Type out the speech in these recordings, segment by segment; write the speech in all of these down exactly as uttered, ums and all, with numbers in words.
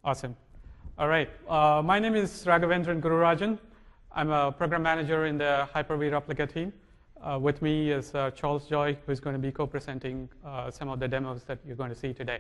Awesome. All right. Uh, my name is Raghavendran Gururajan. I'm a program manager in the Hyper-V Replica team. Uh, with me is uh, Charles Joy, who's going to be co-presenting uh, some of the demos that you're going to see today.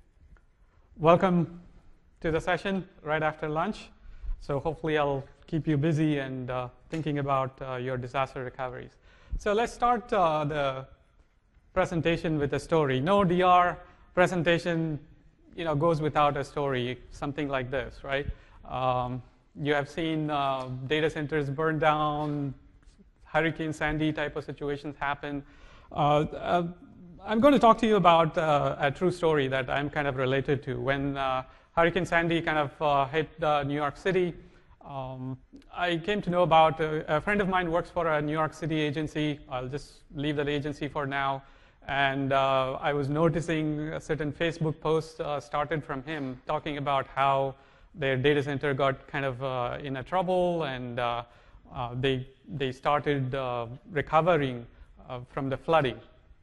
Welcome to the session right after lunch. So hopefully I'll keep you busy and uh, thinking about uh, your disaster recoveries. So let's start uh, the presentation with a story. No D R presentation you know, goes without a story, something like this, right? Um, you have seen uh, data centers burn down, Hurricane Sandy type of situations happen. Uh, uh, I'm going to talk to you about uh, a true story that I'm kind of related to. When uh, Hurricane Sandy kind of uh, hit uh, New York City, um, I came to know about, uh, a friend of mine works for a New York City agency. I'll just leave that agency for now. And uh, I was noticing a certain Facebook post uh, started from him talking about how their data center got kind of uh, in a trouble, and uh, uh, they they started uh, recovering uh, from the flooding.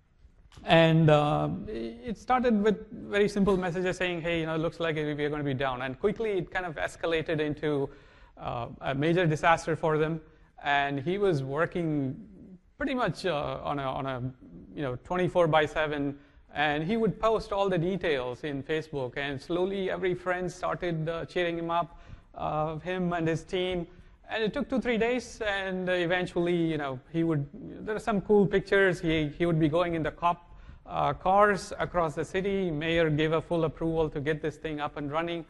And uh, it started with very simple messages saying, hey, you know, it looks like we're going to be down. And quickly it kind of escalated into uh, a major disaster for them. And he was working pretty much uh, on a on a you know twenty-four by seven, and he would post all the details in Facebook, and slowly every friend started uh, cheering him up, uh, him and his team. And it took two three days, and eventually you know he would. There are some cool pictures. He he would be going in the cop uh, cars across the city. Mayor gave a full approval to get this thing up and running.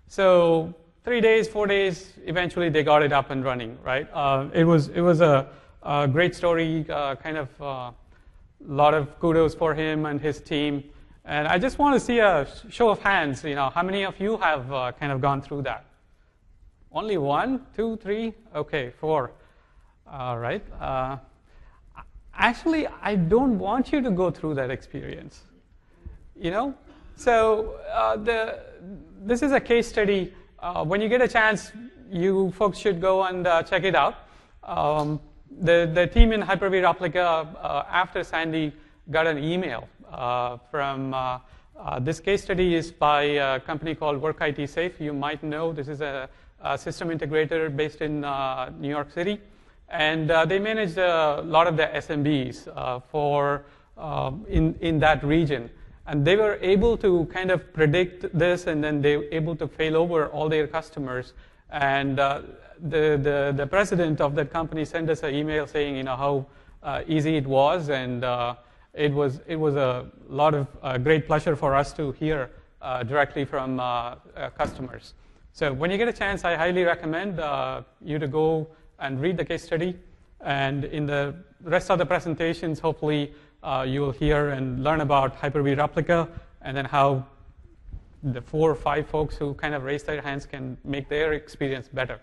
So three days, four days, eventually they got it up and running. Right? Uh, it was it was a Uh, great story, uh, kind of a uh, lot of kudos for him and his team. And I just want to see a show of hands. You know, how many of you have uh, kind of gone through that? Only one, two, three? Okay, four. All right. Uh, actually, I don't want you to go through that experience. You know, so uh, the this is a case study. Uh, when you get a chance, you folks should go and uh, check it out. Um, The, the team in Hyper-V Replica, uh, after Sandy, got an email uh, from, uh, uh, this case study is by a company called Work I T Safe. You might know this is a, a system integrator based in uh, New York City. And uh, they manage a lot of the S M Bs uh, for, uh, in, in that region. And they were able to kind of predict this, and then they were able to fail over all their customers. And uh, The, the, the president of that company sent us an email saying, you know, how uh, easy it was, and uh, it was it was a lot of uh, great pleasure for us to hear uh, directly from uh, uh, customers. So when you get a chance, I highly recommend uh, you to go and read the case study, and in the rest of the presentations, hopefully uh, you will hear and learn about Hyper-V Replica, and then how the four or five folks who kind of raised their hands can make their experience better.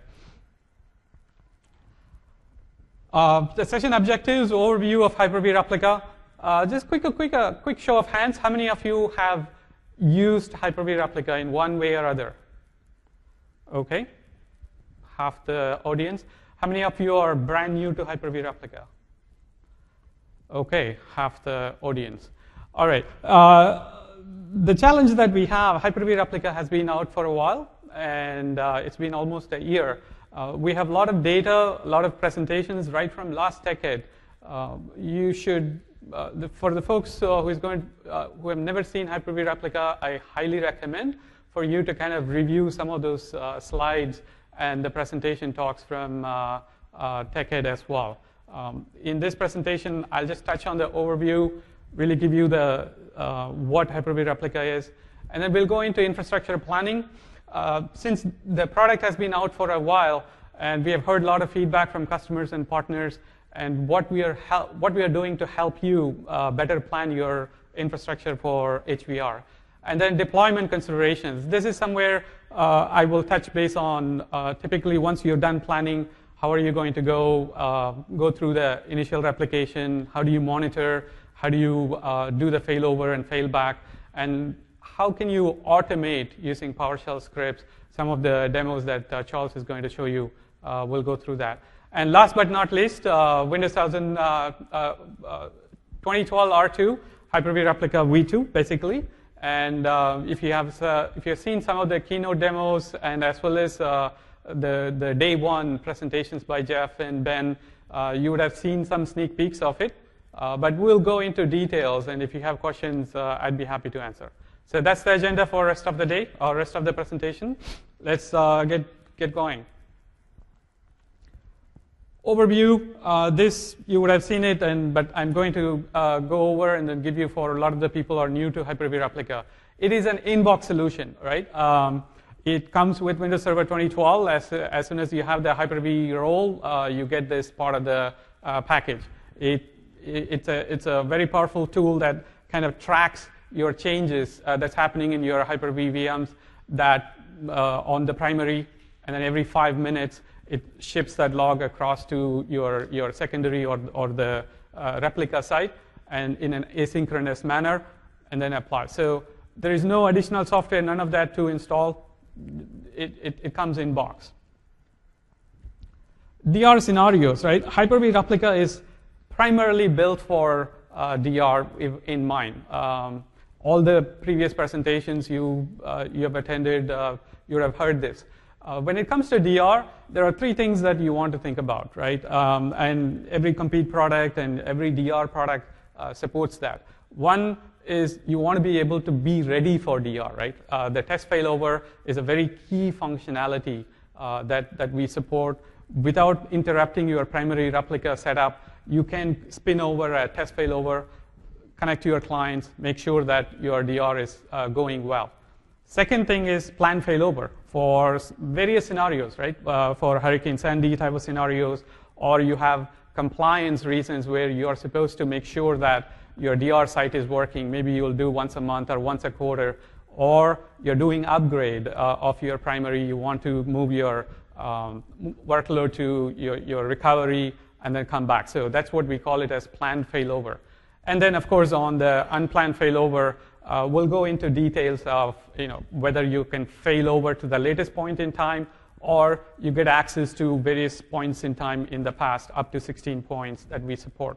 Uh, the session objectives, overview of Hyper-V Replica. Uh, just quick, a quick, a quick show of hands. How many of you have used Hyper-V Replica in one way or other? Okay, half the audience. How many of you are brand new to Hyper-V Replica? Okay, half the audience. All right. Uh, the challenge that we have, Hyper-V Replica has been out for a while, and uh, it's been almost a year. Uh, we have a lot of data, a lot of presentations right from last decade. Uh, you should, uh, the, for the folks uh, who, is going, uh, who have never seen Hyper-V Replica, I highly recommend for you to kind of review some of those uh, slides and the presentation talks from uh, uh, TechEd as well. Um, in this presentation, I'll just touch on the overview, really give you the uh, what Hyper-V Replica is, and then we'll go into infrastructure planning. Uh, since the product has been out for a while, and we have heard a lot of feedback from customers and partners, and what we are what we are doing to help you uh, better plan your infrastructure for H V R, and then deployment considerations. This is somewhere uh, I will touch base on. Uh, typically, once you're done planning, how are you going to go uh, go through the initial replication? How do you monitor? How do you uh, do the failover and failback? And how can you automate using PowerShell scripts? Some of the demos that uh, Charles is going to show you uh, will go through that. And last but not least, uh, Windows ten, uh, uh, uh, twenty twelve R two, Hyper-V Replica V two, basically. And uh, if you have uh, if you've seen some of the keynote demos and as well as uh, the the day one presentations by Jeff and Ben, uh, you would have seen some sneak peeks of it. Uh, but we'll go into details, and if you have questions, uh, I'd be happy to answer. So that's the agenda for rest of the day or rest of the presentation. Let's uh, get get going. Overview. Uh, this you would have seen it, and but I'm going to uh, go over and then give you for a lot of the people who are new to Hyper-V Replica. It is an in-box solution, right? Um, it comes with Windows Server twenty twelve. As as soon as you have the Hyper-V role, uh, you get this part of the uh, package. It, it it's a it's a very powerful tool that kind of tracks your changes uh, that's happening in your Hyper-V V Ms that uh, on the primary, and then every five minutes it ships that log across to your, your secondary or, or the uh, replica site and in an asynchronous manner, and then apply. So there is no additional software, none of that to install. It, it, it comes in box. D R scenarios, right? Hyper-V Replica is primarily built for uh, D R in mind. Um, all the previous presentations you, uh, you have attended, uh, you have heard this. Uh, when it comes to D R, there are three things that you want to think about, right? Um, and every Compete product and every D R product uh, supports that. One is you want to be able to be ready for D R, right? Uh, the test failover is a very key functionality uh, that, that we support. Without interrupting your primary replica setup, you can spin over a test failover, connect to your clients, make sure that your D R is uh, going well. Second thing is plan failover for various scenarios, right? Uh, for Hurricane Sandy type of scenarios, or you have compliance reasons where you are supposed to make sure that your D R site is working. Maybe you'll do once a month or once a quarter, or you're doing upgrade uh, of your primary. You want to move your um, workload to your, your recovery and then come back. So that's what we call it as planned failover. And then, of course, on the unplanned failover, Uh, we'll go into details of you know, whether you can fail over to the latest point in time or you get access to various points in time in the past, up to sixteen points that we support.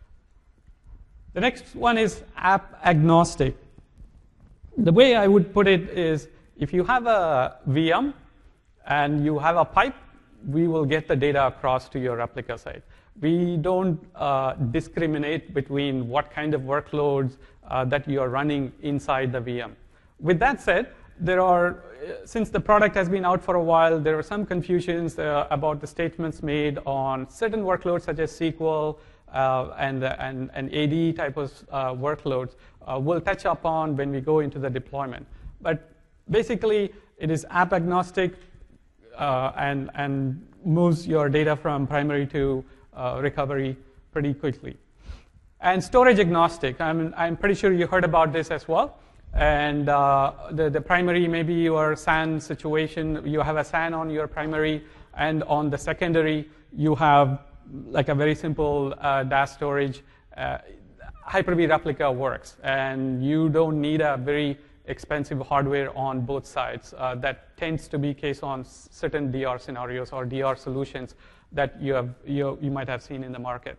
The next one is app agnostic. The way I would put it is if you have a V M and you have a pipe, we will get the data across to your replica site. We don't uh, discriminate between what kind of workloads uh, that you are running inside the V M. With that said, there are, since the product has been out for a while, there are some confusions uh, about the statements made on certain workloads such as S Q L uh, and, and, and A D type of uh, workloads. Uh, we'll touch upon when we go into the deployment. But basically, it is app agnostic uh, and, and moves your data from primary to uh, recovery pretty quickly. And storage agnostic. I'm, I'm pretty sure you heard about this as well. And uh, the, the primary, maybe your S A N situation, you have a S A N on your primary, and on the secondary, you have like a very simple uh, D A S storage. Uh, Hyper-V Replica works, and you don't need a very expensive hardware on both sides. Uh, that tends to be case on certain D R scenarios or D R solutions that you, have, you, you might have seen in the market.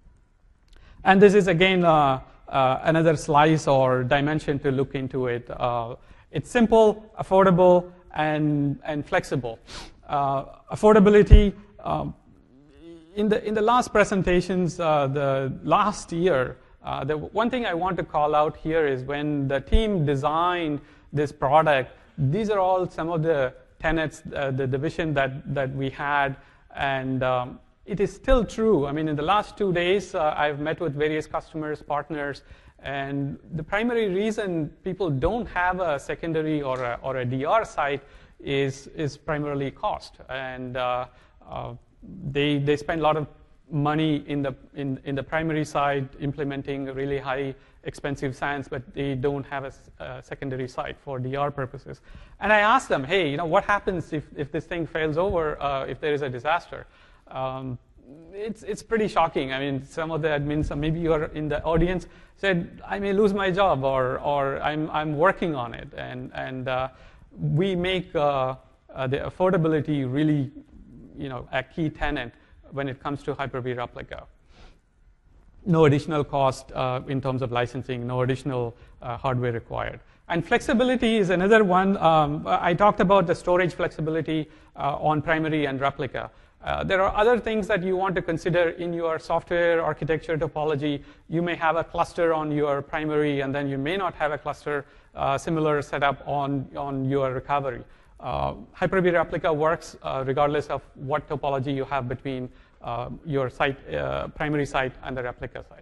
And this is, again, uh, uh, another slice or dimension to look into it. Uh, it's simple, affordable, and, and flexible. Uh, affordability, um, in, the, in the last presentations, uh, the last year, uh, the one thing I want to call out here is when the team designed this product, these are all some of the tenets, uh, the, the vision that, that we had, and um, it is still true. I mean, in the last two days, uh, I've met with various customers, partners, and the primary reason people don't have a secondary or a, or a D R site is, is primarily cost. And uh, uh, they, they spend a lot of money in the, in, in the primary side implementing really high expensive S A Ns, but they don't have a, a secondary site for D R purposes. And I asked them, hey, you know, what happens if, if this thing fails over, uh, if there is a disaster? Um, it's, it's pretty shocking. I mean, some of the admins, maybe you're in the audience, said, I may lose my job, or, or I'm, I'm working on it. And, and uh, we make uh, uh, the affordability really, you know, a key tenet when it comes to Hyper-V Replica. No additional cost uh, in terms of licensing, no additional uh, hardware required. And flexibility is another one. Um, I talked about the storage flexibility uh, on primary and replica. Uh, there are other things that you want to consider in your software architecture topology. You may have a cluster on your primary, and then you may not have a cluster uh, similar setup on, on your recovery. Uh, Hyper-V Replica works uh, regardless of what topology you have between uh, your site, uh, primary site and the replica site.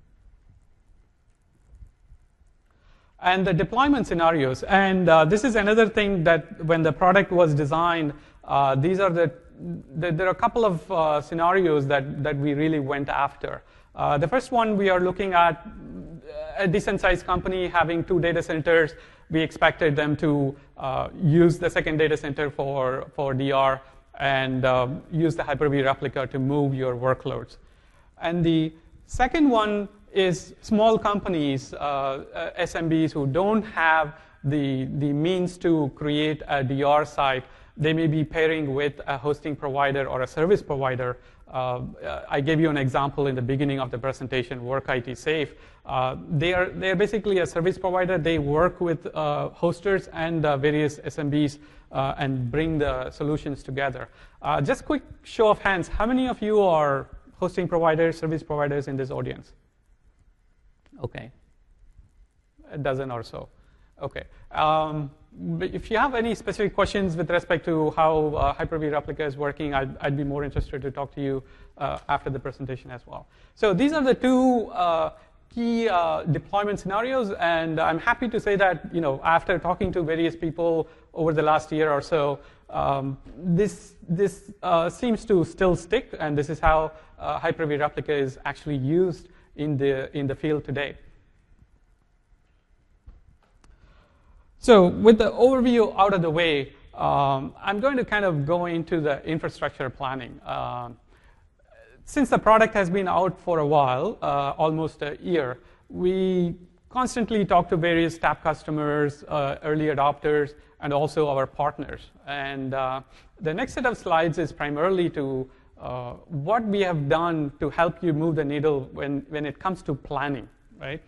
And the deployment scenarios. And uh, this is another thing that when the product was designed, uh, these are the, the, there are a couple of uh, scenarios that, that we really went after. Uh, the first one, we are looking at a decent sized company having two data centers. We expected them to uh, use the second data center for, for D R and uh, use the Hyper-V Replica to move your workloads. And the second one is small companies, uh, S M Bs who don't have the, the means to create a D R site. They may be pairing with a hosting provider or a service provider. Uh, I gave you an example in the beginning of the presentation, WorkIT Safe. Uh, they are they're basically a service provider. They work with uh, hosters and uh, various S M Bs uh, and bring the solutions together. Uh, just quick show of hands. How many of you are hosting providers, service providers in this audience? Okay, a dozen or so. Okay. Um, if you have any specific questions with respect to how uh, Hyper-V Replica is working, I'd, I'd be more interested to talk to you uh, after the presentation as well. So these are the two uh, key uh, deployment scenarios, and I'm happy to say that, you know, after talking to various people over the last year or so, um, this this uh, seems to still stick, and this is how uh, Hyper-V Replica is actually used in the in the field today. So with the overview out of the way, um, I'm going to kind of go into the infrastructure planning. Um, since the product has been out for a while, uh, almost a year, we constantly talk to various tap customers, uh, early adopters, and also our partners. And uh, the next set of slides is primarily to uh, what we have done to help you move the needle when, when it comes to planning, right?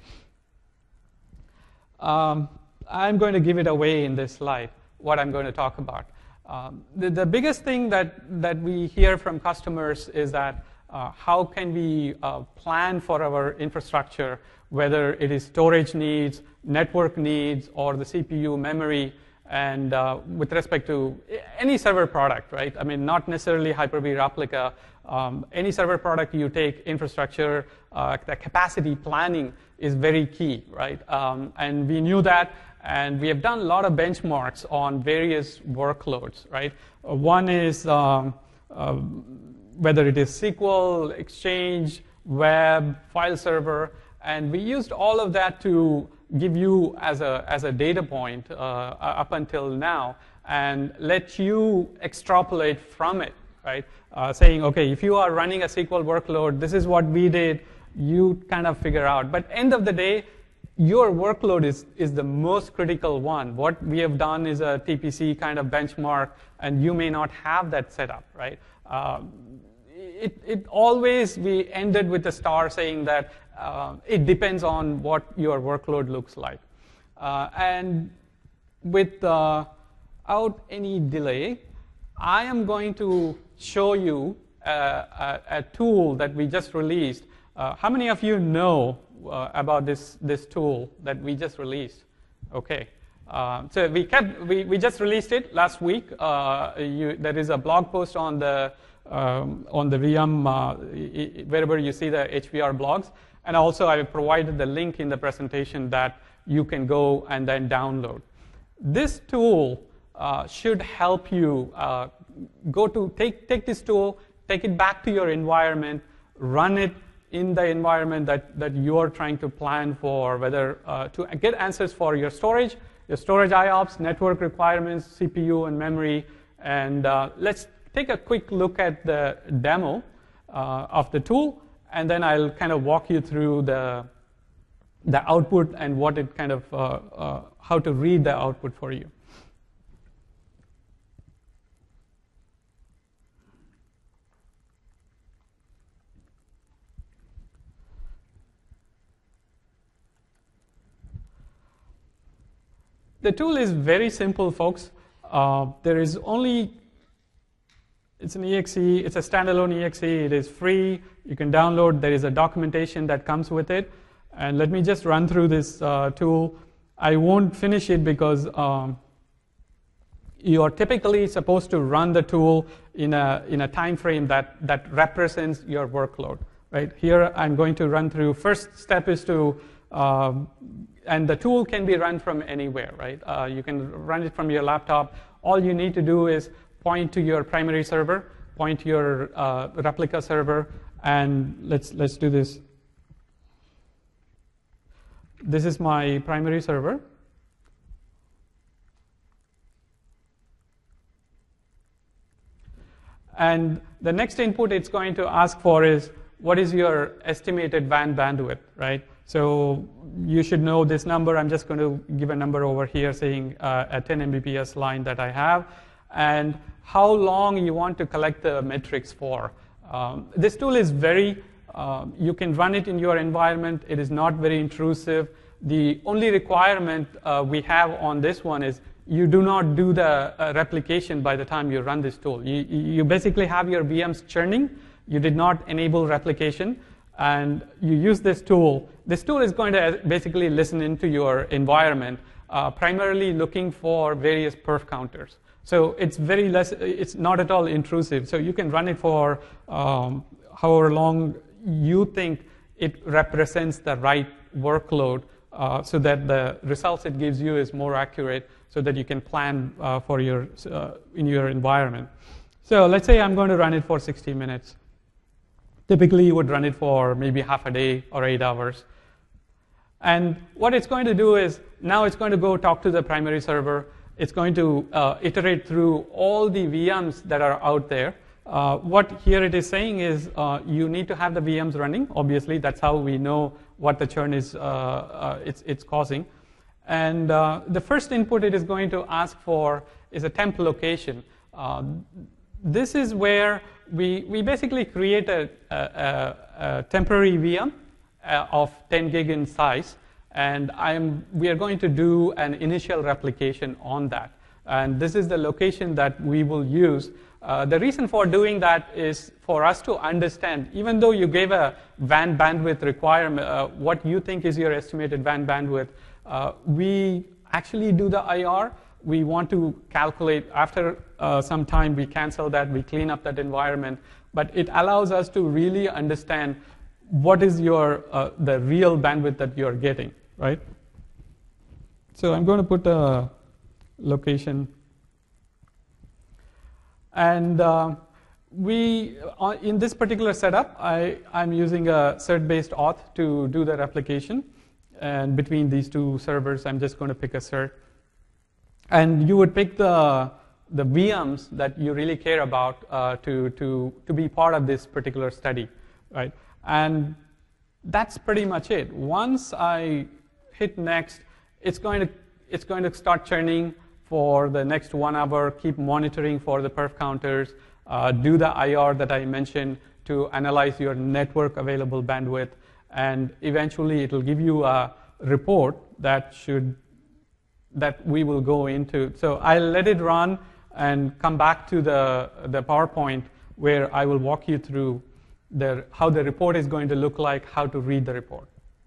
Um, I'm going to give it away in this slide, what I'm going to talk about. Um, the, the biggest thing that, that we hear from customers is that uh, how can we uh, plan for our infrastructure, whether it is storage needs, network needs, or the C P U memory, and uh, with respect to any server product, right? I mean, not necessarily Hyper-V Replica. Um, any server product you take, infrastructure, uh, the capacity planning is very key, right? Um, and we knew that. And we have done a lot of benchmarks on various workloads, right? Uh, one is um, uh, whether it is S Q L, Exchange, web, file server, and we used all of that to give you as a, as a data point uh, up until now and let you extrapolate from it, right? Uh, saying, okay, if you are running a S Q L workload, this is what we did, you kind of figure out. But end of the day, your workload is, is the most critical one. What we have done is a T P C kind of benchmark, and you may not have that set up, right? Um, it, it always, we ended with a star saying that uh, it depends on what your workload looks like. Uh, and without uh, any delay, I am going to show you a, a, a tool that we just released. Uh, how many of you know Uh, about this this tool that we just released? Okay, uh, so we kept we, we just released it last week. Uh, you, there is a blog post on the um, on the V M uh, wherever you see the H V R blogs, and also I provided the link in the presentation that you can go and then download. This tool uh, should help you uh, go to take take this tool, take it back to your environment, run it in the environment that, that you're trying to plan for, whether uh, to get answers for your storage, your storage I O P S, network requirements, C P U and memory. And uh, let's take a quick look at the demo uh, of the tool, and then I'll kind of walk you through the, the output and what it kind of, uh, uh, how to read the output for you. the tool is very simple, folks. Uh, there is only, it's an E X E, it's a standalone E X E, it is free, you can download, there is a documentation that comes with it. And let me just run through this uh, tool. I won't finish it because um, you are typically supposed to run the tool in a, in a time frame that, that represents your workload. Right? Here I'm going to run through, first step is to, um, and the tool can be run from anywhere, right? Uh, you can run it from your laptop. All you need to do is point to your primary server, point to your uh, replica server, and let's, let's do this. This is my primary server. And the next input it's going to ask for is, what is your estimated W A N bandwidth, right? So you should know this number. I'm just going to give a number over here saying uh, a ten M B P S line that I have, and how long you want to collect the metrics for. Um, this tool is very, uh, you can run it in your environment. It is not very intrusive. The only requirement uh, we have on this one is you do not do the uh, replication by the time you run this tool. You, you basically have your V Ms churning. You did not enable replication, and you use this tool. This tool is going to basically listen into your environment, uh, primarily looking for various perf counters. So it's very less, it's not at all intrusive. So you can run it for um, however long you think it represents the right workload, uh, so that the results it gives you is more accurate, so that you can plan uh, for your uh, in your environment. So let's say I'm going to run it for sixty minutes. Typically, you would run it for maybe half a day or eight hours. And what it's going to do is, now it's going to go talk to the primary server. It's going to uh, iterate through all the V Ms that are out there. Uh, what here it is saying is, uh, you need to have the V Ms running. Obviously, that's how we know what the churn is uh, uh, it's, it's causing. And uh, the first input it is going to ask for is a temp location. Uh, this is where we, we basically create a, a, a temporary V M uh, of ten gig in size, and I'm, we are going to do an initial replication on that. And this is the location that we will use. Uh, the reason for doing that is for us to understand, even though you gave a W A N bandwidth requirement, uh, what you think is your estimated W A N bandwidth, uh, we actually do the I R. We want to calculate, after uh, some time, we cancel that, we clean up that environment. But it allows us to really understand what is your, uh, the real bandwidth that you're getting, right? So I'm going to put a location. And uh, we, uh, in this particular setup, I, I'm using a cert-based auth to do the replication. And between these two servers, I'm just going to pick a cert. And you would pick the, the V Ms that you really care about uh, to, to, to be part of this particular study, right? And that's pretty much it. Once I hit next, it's going to, it's going to start churning for the next one hour, keep monitoring for the perf counters, uh, do the I R that I mentioned to analyze your network available bandwidth, and eventually it will give you a report that should that we will go into. So I'll let it run and come back to the, the PowerPoint where I will walk you through the, how the report is going to look like, how to read the report.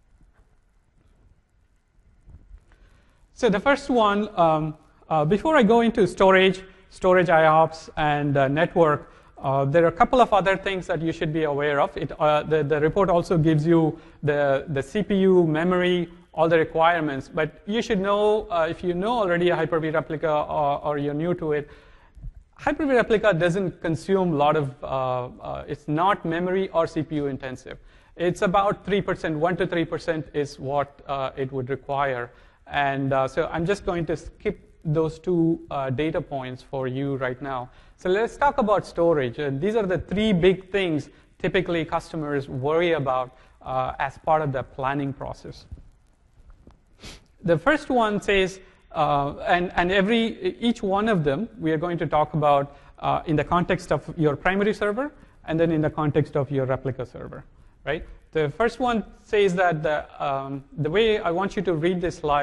So the first one, um, uh, before I go into storage, storage I O P S, and uh, network, uh, there are a couple of other things that you should be aware of. It, uh, the, the report also gives you the, the C P U, memory, all the requirements, but you should know, uh, if you know already a Hyper-V replica or, or you're new to it, Hyper-V replica doesn't consume a lot of, uh, uh, it's not memory or C P U intensive. It's about three percent, one to three percent is what uh, it would require. And uh, so I'm just going to skip those two uh, data points for you right now. So let's talk about storage. Uh, these are the three big things typically customers worry about uh, as part of the planning process. The first one says, uh, and, and every, each one of them we are going to talk about uh, in the context of your primary server and then in the context of your replica server, right? The first one says that the, um, the way I want you to read this slide,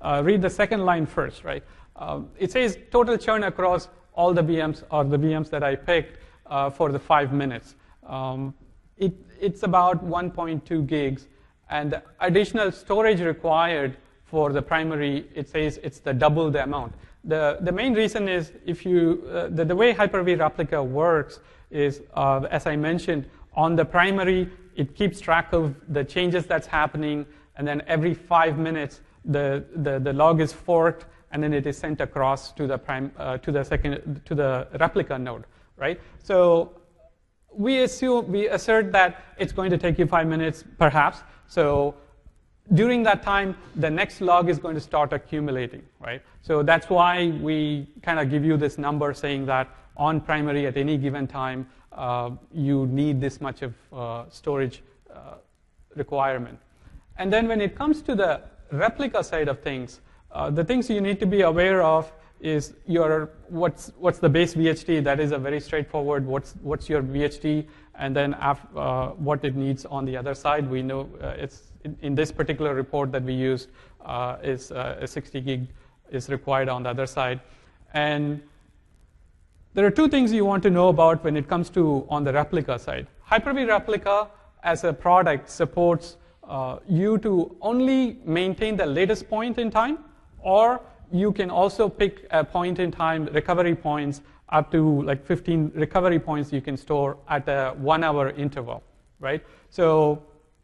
uh, read the second line first, right? Um, it says total churn across all the V Ms or the V Ms that I picked uh, for the five minutes. Um, it, it's about one point two gigs, and the additional storage required for the primary, it says it's the double the amount. The, the main reason is if you, uh, the, the way Hyper-V Replica works is, uh, as I mentioned, on the primary, it keeps track of the changes that's happening, and then every five minutes, the, the, the log is forked, and then it is sent across to the prime, uh, to the second, to the replica node, right? So we assume, we assert that it's going to take you five minutes, perhaps. So during that time, the next log is going to start accumulating, right? So that's why we kind of give you this number saying that on primary at any given time, uh, you need this much of uh, storage uh, requirement. And then when it comes to the replica side of things, uh, the things you need to be aware of is your what's what's the base V H T. That is a very straightforward. What's what's your V H T, and then af, uh, what it needs on the other side. We know uh, it's in, in this particular report that we used uh, is uh, a sixty gig is required on the other side, and there are two things you want to know about when it comes to on the replica side. Hyper-V Replica as a product supports uh, you to only maintain the latest point in time, or you can also pick a point in time recovery points up to like fifteen recovery points you can store at a one hour interval, right? So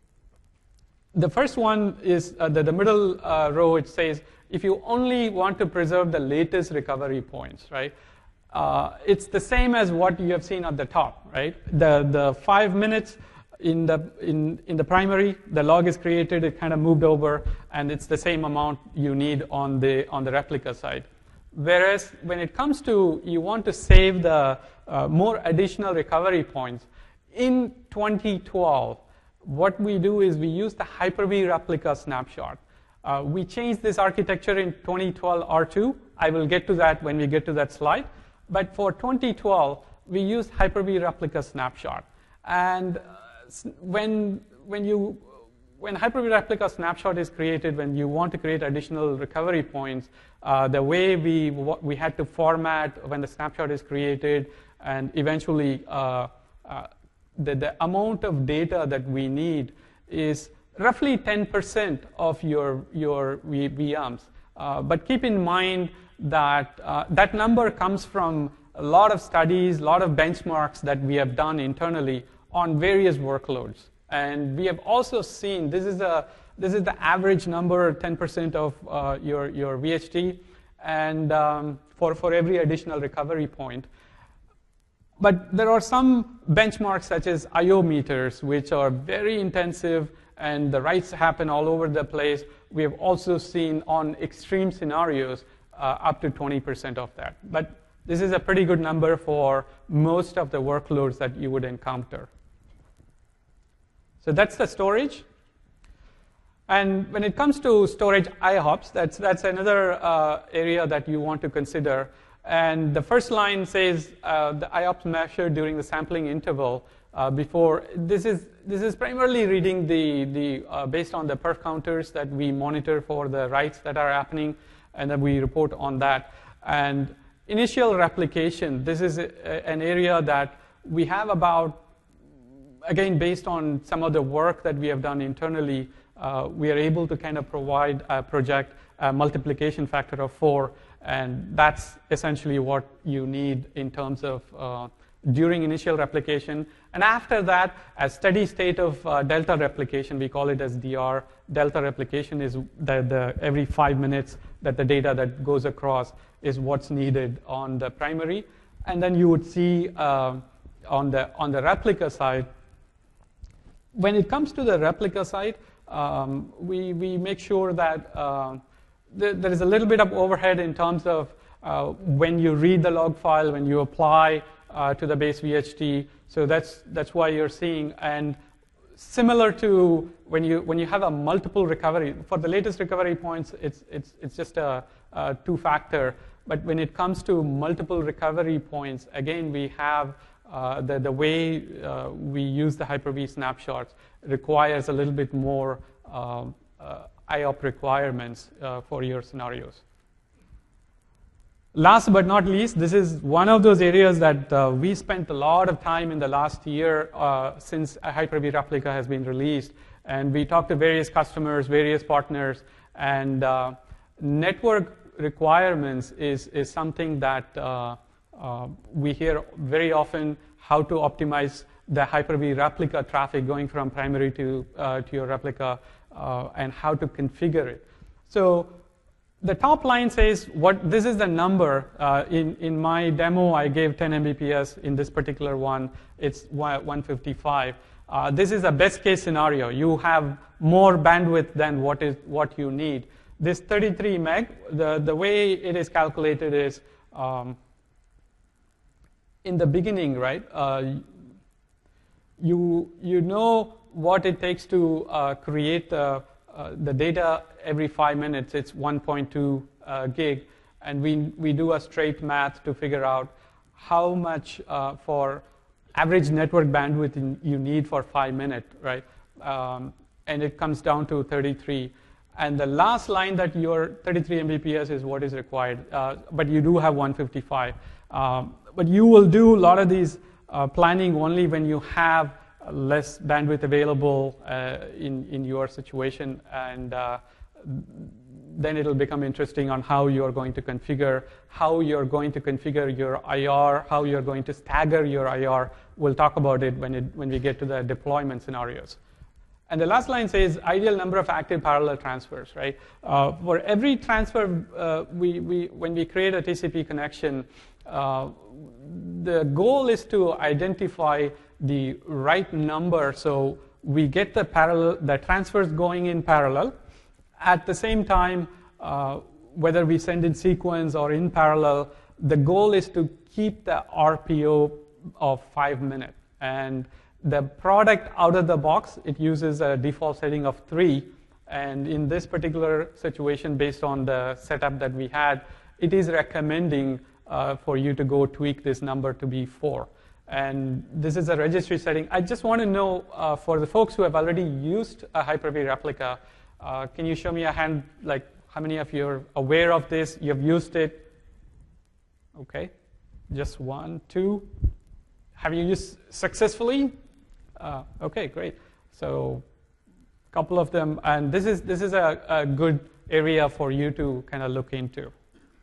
the first one is uh, the, the middle uh, row. It says if you only want to preserve the latest recovery points, right? Uh, it's the same as what you have seen at the top, right? The the five minutes in the in in the primary, the log is created, it kind of moved over, and it's the same amount you need on the on the replica side. Whereas when it comes to you want to save the uh, more additional recovery points, in twenty twelve, what we do is we use the Hyper-V Replica snapshot. Uh, we changed this architecture in twenty twelve R two. I will get to that when we get to that slide. But for twenty twelve, we used Hyper-V Replica snapshot. And uh, when when you when Hyper-V Replica snapshot is created, when you want to create additional recovery points, uh, the way we we had to format when the snapshot is created, and eventually uh, uh, the the amount of data that we need is roughly ten percent of your your V Ms. Uh, but keep in mind that uh, that number comes from a lot of studies, a lot of benchmarks that we have done internally on various workloads. And we have also seen, this is, a, this is the average number, ten percent of uh, your, your V H T, and um, for, for every additional recovery point. But there are some benchmarks such as I O meters, which are very intensive, and the writes happen all over the place. We have also seen on extreme scenarios uh, up to twenty percent of that. But this is a pretty good number for most of the workloads that you would encounter. So that's the storage. And when it comes to storage I O P S, that's, that's another uh, area that you want to consider. And the first line says uh, the I O P S measured during the sampling interval uh, before. This is, this is primarily reading the, the uh, based on the perf counters that we monitor for the writes that are happening, and then we report on that. And initial replication, this is a, an area that we have about, again, based on some of the work that we have done internally, uh, we are able to kind of provide, uh, project a multiplication factor of four, and that's essentially what you need in terms of uh, during initial replication. And after that, a steady state of uh, delta replication, we call it as D R. Delta replication is the, the every five minutes that the data that goes across is what's needed on the primary. And then you would see uh, on the on the replica side, when it comes to the replica side, um, we, we make sure that uh, th there is a little bit of overhead in terms of uh, when you read the log file, when you apply uh, to the base V H T. So that's, that's why you're seeing. And similar to when you, when you have a multiple recovery, for the latest recovery points, it's, it's, it's just a, a two-factor. But when it comes to multiple recovery points, again, we have Uh, the, the way uh, we use the Hyper-V snapshots requires a little bit more uh, uh, I O P requirements uh, for your scenarios. Last but not least, this is one of those areas that uh, we spent a lot of time in the last year uh, since Hyper-V Replica has been released. And we talked to various customers, various partners, and uh, network requirements is, is something that uh, uh, we hear very often, how to optimize the Hyper-V Replica traffic going from primary to, uh, to your replica, uh, and how to configure it. So the top line says, what this is the number. Uh, in, in my demo, I gave ten M B P S. In this particular one, it's one fifty-five. Uh, this is a best case scenario. You have more bandwidth than what is what you need. This thirty-three meg, the, the way it is calculated is, um, in the beginning, right, uh, you, you know what it takes to uh, create the, uh, the data every five minutes. It's one point two uh, gig, and we, we do a straight math to figure out how much uh, for average network bandwidth in, you need for five minutes, right? Um, and it comes down to thirty-three. And the last line that your thirty-three M B P S is what is required, uh, but you do have one fifty-five. Um, but you will do a lot of these uh, planning only when you have less bandwidth available uh, in, in your situation, and uh, then it'll become interesting on how you're going to configure, how you're going to configure your I R, how you're going to stagger your I R. We'll talk about it when, it, when we get to the deployment scenarios. And the last line says ideal number of active parallel transfers, right? Uh, for every transfer, uh, we, we, when we create a T C P connection, uh, the goal is to identify the right number so we get the parallel, the transfers going in parallel. At the same time, uh, whether we send in sequence or in parallel, the goal is to keep the R P O of five minutes. And the product out of the box, it uses a default setting of three. And in this particular situation, based on the setup that we had, it is recommending uh, for you to go tweak this number to be four. And this is a registry setting. I just want to know, uh, for the folks who have already used a Hyper-V Replica, uh, can you show me a hand, like how many of you are aware of this? You've used it? Okay, just one, two. Have you used successfully? Uh, okay, great. So a couple of them, and this is, this is a, a good area for you to kind of look into.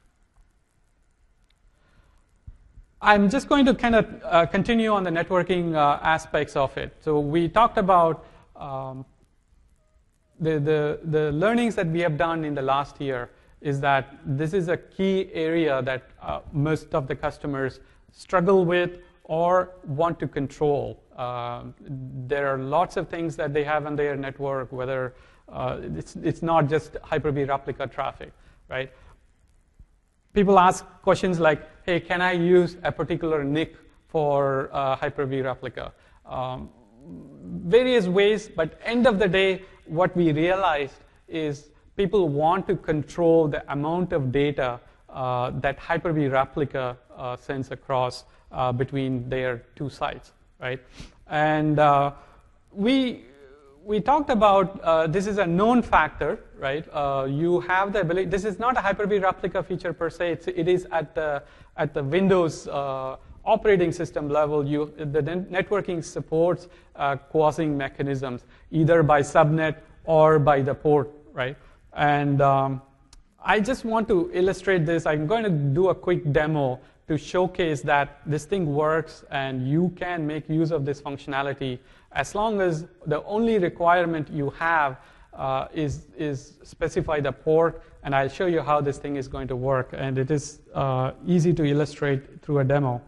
I'm just going to kind of uh, continue on the networking uh, aspects of it. So we talked about um, the, the, the learnings that we have done in the last year is that this is a key area that uh, most of the customers struggle with or want to control. Uh, there are lots of things that they have on their network, whether uh, it's, it's not just Hyper-V Replica traffic, right? People ask questions like, hey, can I use a particular N I C for uh, Hyper-V Replica? Um, various ways, but end of the day, what we realized is people want to control the amount of data uh, that Hyper-V Replica uh, sends across uh, between their two sites, right? And uh, we we talked about uh, this is a known factor, right? Uh, you have the ability. This is not a Hyper-V Replica feature per se. It's, it is at the at the Windows uh, operating system level. You the networking supports uh, causing mechanisms either by subnet or by the port, right? And um, I just want to illustrate this. I'm going to do a quick demo to showcase that this thing works and you can make use of this functionality as long as the only requirement you have uh, is, is specify the port, and I'll show you how this thing is going to work. And it is uh, easy to illustrate through a demo.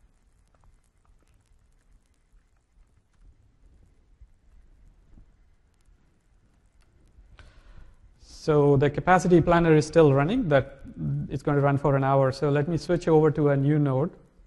So the capacity planner is still running. That it's going to run for an hour. So let me switch over to a new node.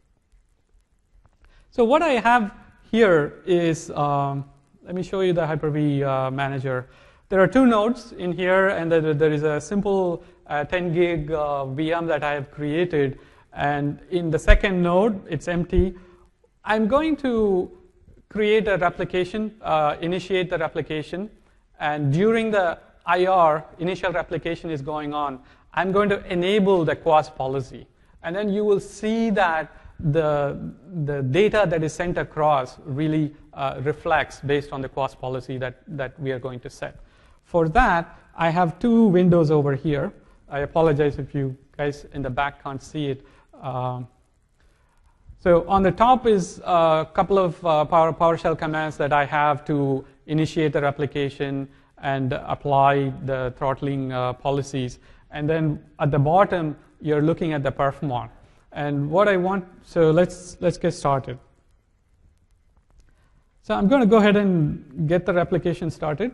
So what I have here is, um, let me show you the Hyper-V uh, manager. There are two nodes in here, and there, there is a simple uh, ten gig uh, V M that I have created. And in the second node, it's empty. I'm going to create a replication, uh, initiate the replication, and during the I R, initial replication, is going on, I'm going to enable the Q O S policy. And then you will see that the, the data that is sent across really uh, reflects based on the Q O S policy that, that we are going to set. For that, I have two windows over here. I apologize if you guys in the back can't see it. Um, so on the top is a couple of uh, Power, PowerShell commands that I have to initiate the replication and apply the throttling uh, policies. And then at the bottom, you're looking at the perfmon. And what I want, so let's, let's get started. So I'm going to go ahead and get the replication started,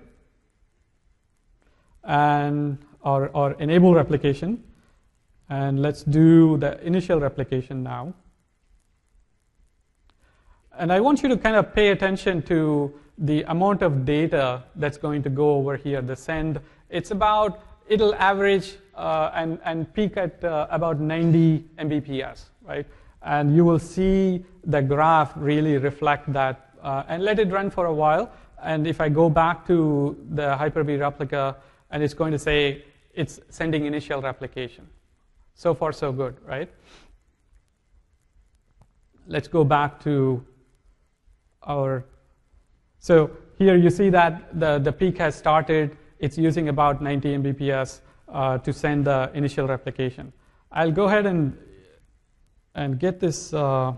and or, or enable replication. And let's do the initial replication now. And I want you to kind of pay attention to the amount of data that's going to go over here, the send. It's about, it'll average uh, and, and peak at uh, about ninety megabits per second, right? And you will see the graph really reflect that. Uh, and let it run for a while. And if I go back to the Hyper-V replica, and it's going to say it's sending initial replication. So far, so good, right? Let's go back to our, so here you see that the, the peak has started. It's using about ninety megabits per second uh, to send the initial replication. I'll go ahead and, and get this uh,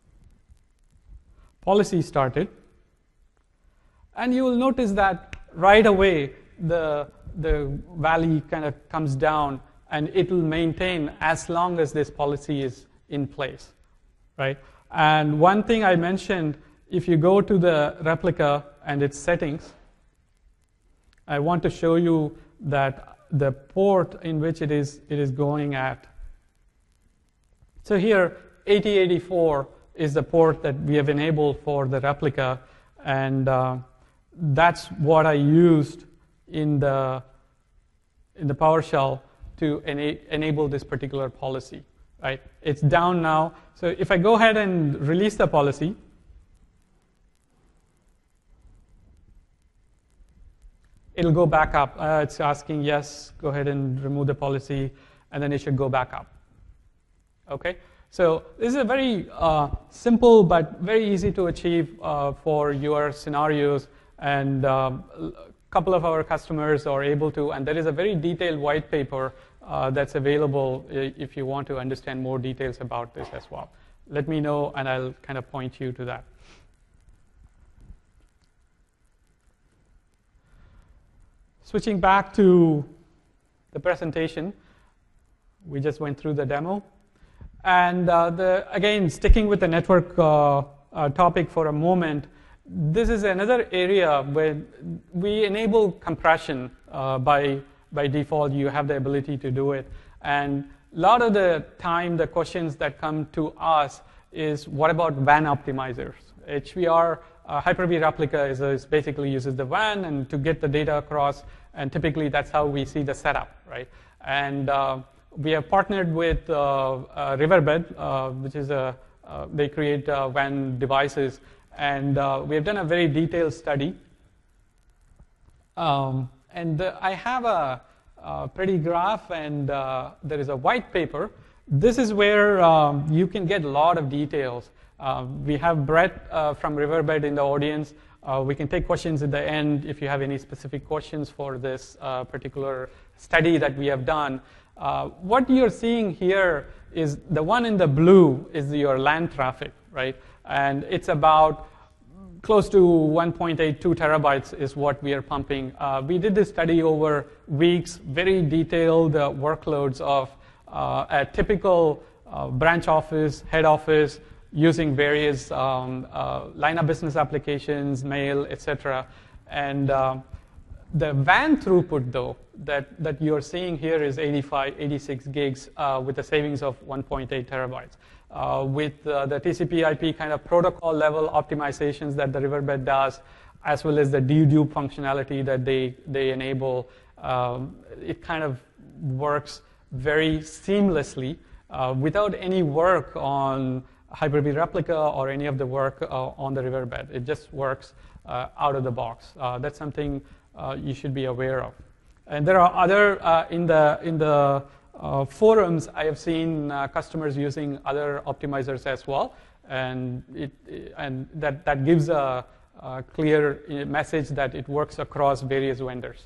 policy started. And you will notice that right away, the, the value kind of comes down, and it will maintain as long as this policy is in place, right? And one thing I mentioned, if you go to the replica and its settings, I want to show you that the port in which it is, it is going at. So here, eighty eighty-four is the port that we have enabled for the replica, and uh, that's what I used in the, in the PowerShell to ena enable this particular policy, right? It's down now. So if I go ahead and release the policy, it'll go back up. Uh, it's asking, yes, go ahead and remove the policy, and then it should go back up. Okay? So this is a very uh, simple but very easy to achieve uh, for your scenarios, and um, a couple of our customers are able to, and there is a very detailed white paper uh, that's available if you want to understand more details about this as well. Let me know, and I'll kind of point you to that. Switching back to the presentation, we just went through the demo. And uh, the, again, sticking with the network uh, uh, topic for a moment, this is another area where we enable compression uh, by, by default. You have the ability to do it. And a lot of the time, the questions that come to us is, what about W A N optimizers? H V R, uh, Hyper-V replica is, is basically uses the W A N and to get the data across, and typically that's how we see the setup, right? And uh, we have partnered with uh, uh, Riverbed, uh, which is a, uh, they create uh, W A N devices, and uh, we have done a very detailed study. Um, and uh, I have a, a pretty graph, and uh, there is a white paper. This is where um, you can get a lot of details. Uh, we have Brett uh, from Riverbed in the audience. Uh, we can take questions at the end if you have any specific questions for this uh, particular study that we have done. Uh, what you're seeing here is the one in the blue is your LAN traffic, right? And it's about close to one point eight two terabytes is what we are pumping. Uh, we did this study over weeks, very detailed uh, workloads of uh, a typical uh, branch office, head office, using various um, uh, line of business applications, mail, et cetera. And uh, the W A N throughput, though, that, that you're seeing here is eighty-five, eighty-six gigs uh, with a savings of one point eight terabytes. Uh, with uh, the T C P I P kind of protocol level optimizations that the Riverbed does, as well as the dedupe functionality that they, they enable, um, it kind of works very seamlessly uh, without any work on Hyper-V replica or any of the work uh, on the Riverbed. It just works uh, out of the box. Uh, that's something uh, you should be aware of. And there are other, uh, in the, in the uh, forums, I have seen uh, customers using other optimizers as well. And, it, and that, that gives a, a clear message that it works across various vendors.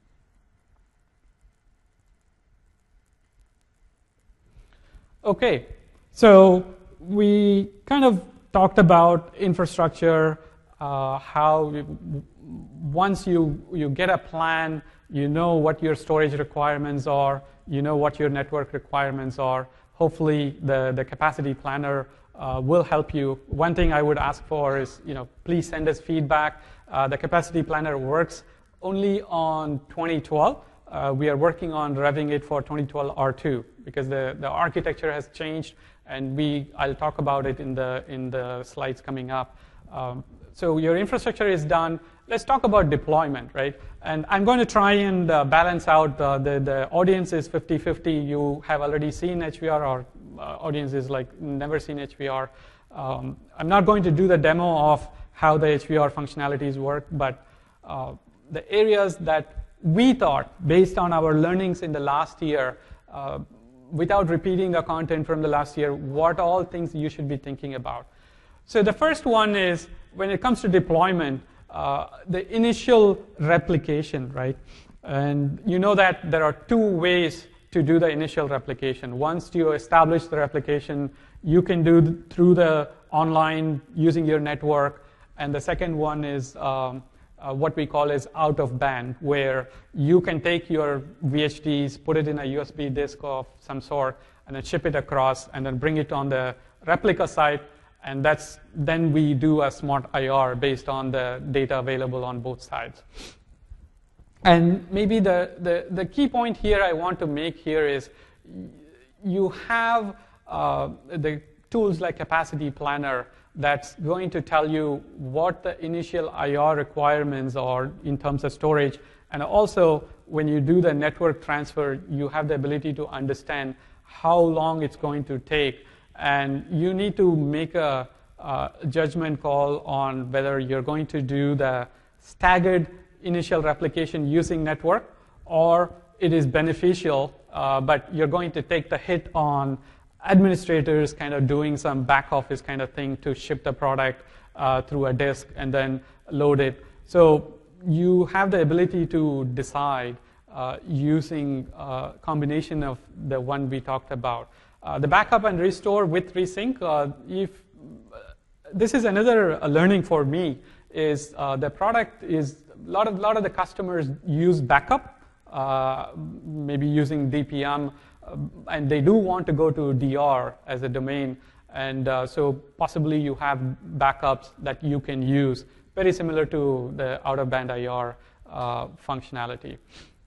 Okay, so we kind of talked about infrastructure, uh, how you, once you, you get a plan, you know what your storage requirements are, you know what your network requirements are. Hopefully the, the capacity planner uh, will help you. One thing I would ask for is, you know, please send us feedback. Uh, the capacity planner works only on twenty twelve. Uh, we are working on revving it for twenty twelve R two because the, the architecture has changed, and we I'll talk about it in the in the slides coming up. Um, so your infrastructure is done. Let's talk about deployment, right? And I'm going to try and uh, balance out uh, the the audience is fifty fifty. You have already seen H V R, or uh, audience is like never seen H V R. Um, I'm not going to do the demo of how the H V R functionalities work, but uh, the areas that we thought, based on our learnings in the last year, uh, without repeating the content from the last year, what all things you should be thinking about. So the first one is, when it comes to deployment, uh, the initial replication, right? And you know that there are two ways to do the initial replication. Once you establish the replication, you can do th- through the online using your network, and the second one is um, Uh, what we call is out of band, where you can take your V H Ds, put it in a U S B disk of some sort, and then ship it across, and then bring it on the replica site, and that's then we do a smart I R based on the data available on both sides. And maybe the, the, the key point here I want to make here is you have uh, the tools like Capacity Planner that's going to tell you what the initial I R requirements are in terms of storage. And also, when you do the network transfer, you have the ability to understand how long it's going to take. And you need to make a, a judgment call on whether you're going to do the staggered initial replication using network, or it is beneficial, uh, but you're going to take the hit on administrators kind of doing some back office kind of thing to ship the product uh, through a disk and then load it. So you have the ability to decide uh, using a combination of the one we talked about. Uh, the backup and restore with Resync, uh, if this is another learning for me, is uh, the product is, a lot of, lot of the customers use backup, uh, maybe using D P M, and they do want to go to D R as a domain, and uh, so possibly you have backups that you can use, very similar to the out-of-band I R uh, functionality.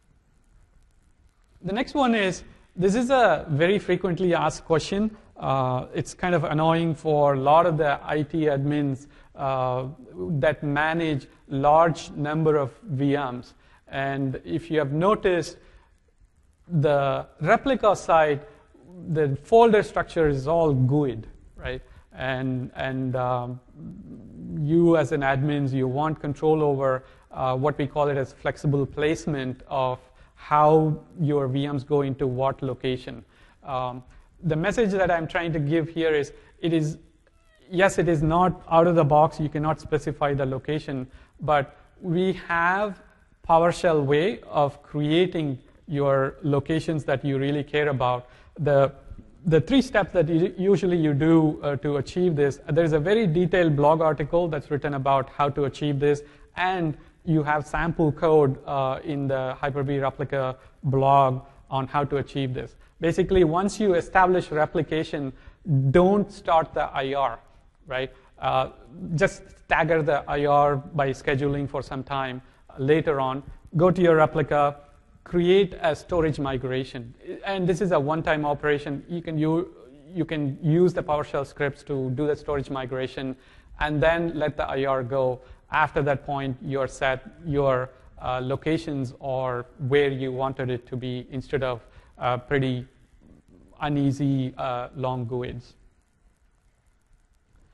The next one is, this is a very frequently asked question. Uh, it's kind of annoying for a lot of the I T admins uh, that manage large number of V Ms. And if you have noticed, the replica side, the folder structure is all G U I'd, right? And, and um, you as an admin, you want control over uh, what we call it as flexible placement of how your V Ms go into what location. Um, the message that I'm trying to give here is, it is, yes, it is not out of the box, you cannot specify the location, but we have PowerShell way of creating your locations that you really care about. The, the three steps that you, usually you do uh, to achieve this, there's a very detailed blog article that's written about how to achieve this, and you have sample code uh, in the Hyper-V Replica blog on how to achieve this. Basically, once you establish replication, don't start the I R, right? Uh, just stagger the I R by scheduling for some time later on. Go to your replica, create a storage migration, and this is a one-time operation. You can use, you can use the PowerShell scripts to do the storage migration, and then let the I R go. After that point, you're set your uh, locations or where you wanted it to be, instead of uh, pretty uneasy uh, long G U Ids.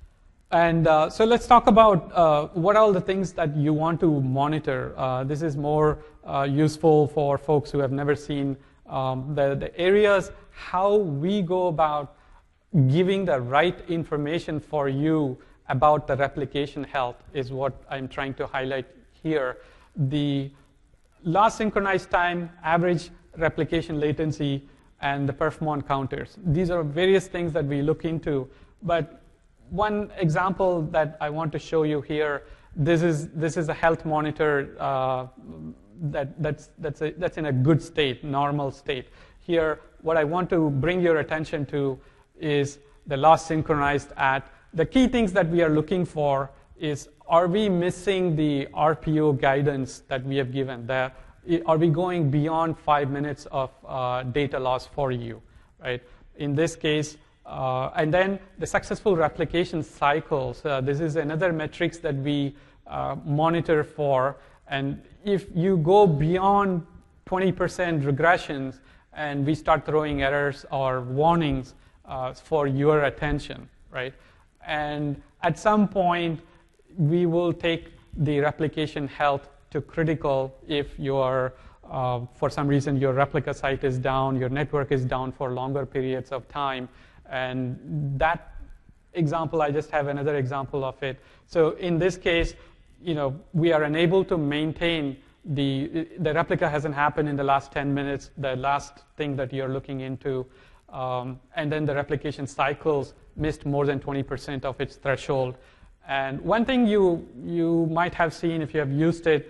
And uh, so let's talk about uh, what are all the things that you want to monitor. Uh, this is more uh, useful for folks who have never seen um, the, the areas, how we go about giving the right information for you about the replication health is what I'm trying to highlight here. The last synchronized time, average replication latency, and the perfmon counters. These are various things that we look into, but one example that I want to show you here, this is this is a health monitor uh, that that's that's a, that's in a good state, normal state. Here, what I want to bring your attention to is the last synchronized at. The key things that we are looking for is, are we missing the R P O guidance that we have given? The, are we going beyond five minutes of uh, data loss for you, right? In this case, uh, and then the successful replication cycles. Uh, this is another metrics that we uh, monitor for. And if you go beyond twenty percent regressions and we start throwing errors or warnings uh, for your attention, right? And at some point, we will take the replication health to critical if your, uh, for some reason, your replica site is down, your network is down for longer periods of time. And that example, I just have another example of it. So in this case, you know, we are unable to maintain the, the replica hasn't happened in the last ten minutes, the last thing that you're looking into. Um, and then the replication cycles missed more than twenty percent of its threshold. And one thing you, you might have seen if you have used it,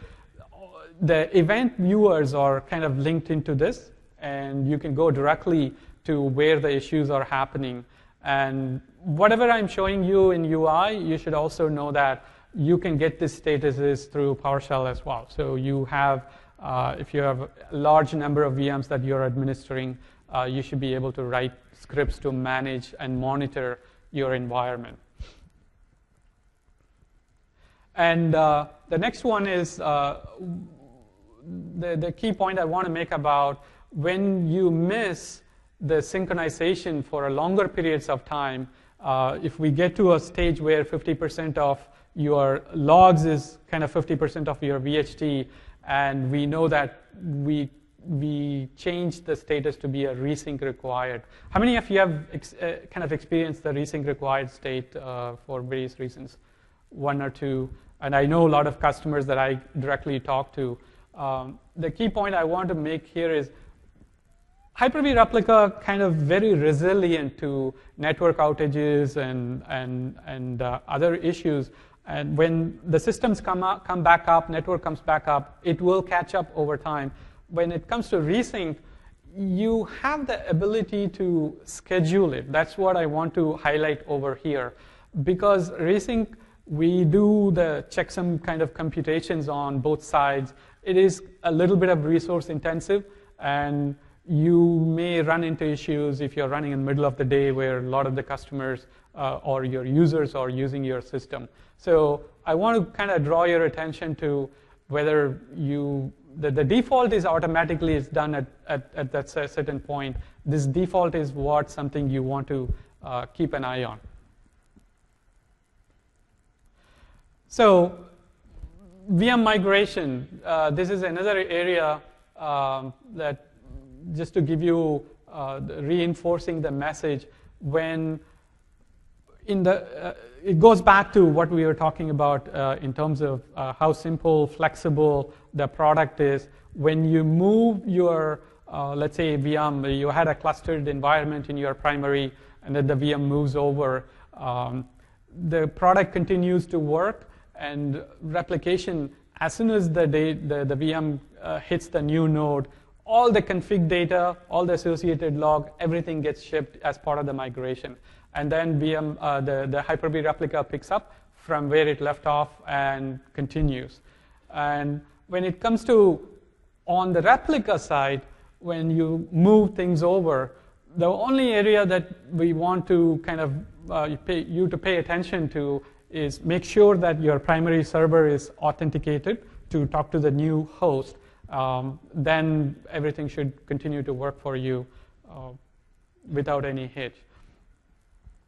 the event viewers are kind of linked into this, and you can go directly to where the issues are happening. And whatever I'm showing you in U I, you should also know that you can get these statuses through PowerShell as well. So you have, uh, if you have a large number of V Ms that you're administering, uh, you should be able to write scripts to manage and monitor your environment. And uh, the next one is uh, the, the key point I want to make about when you miss the synchronization for a longer periods of time, uh, if we get to a stage where fifty percent of your logs is kind of fifty percent of your V H T, and we know that we we changed the status to be a resync required. How many of you have ex uh, kind of experienced the resync required state uh, for various reasons? One or two. And I know a lot of customers that I directly talk to. Um, the key point I want to make here is Hyper-V Replica kind of very resilient to network outages and, and, and uh, other issues. And when the systems come, up, come back up, network comes back up, it will catch up over time. When it comes to resync, you have the ability to schedule it. That's what I want to highlight over here. Because resync, we do the checksum kind of computations on both sides. It is a little bit of resource intensive, and you may run into issues if you're running in the middle of the day where a lot of the customers uh, or your users are using your system. So I want to kind of draw your attention to whether you, the, the default is automatically is done at, at, at that certain point. This default is what something you want to uh, keep an eye on. So V M migration, uh, this is another area um, that, just to give you, uh, the reinforcing the message, when in the, uh, it goes back to what we were talking about uh, in terms of uh, how simple, flexible the product is. When you move your, uh, let's say V M, you had a clustered environment in your primary, and then the V M moves over, um, the product continues to work, and replication, as soon as the, day, the, the V M uh, hits the new node, all the config data, all the associated log, everything gets shipped as part of the migration. And then V M, uh, the, the Hyper-V replica picks up from where it left off and continues. And when it comes to on the replica side, when you move things over, the only area that we want to kind of uh, pay, you to pay attention to is make sure that your primary server is authenticated to talk to the new host. Um, then everything should continue to work for you uh, without any hitch.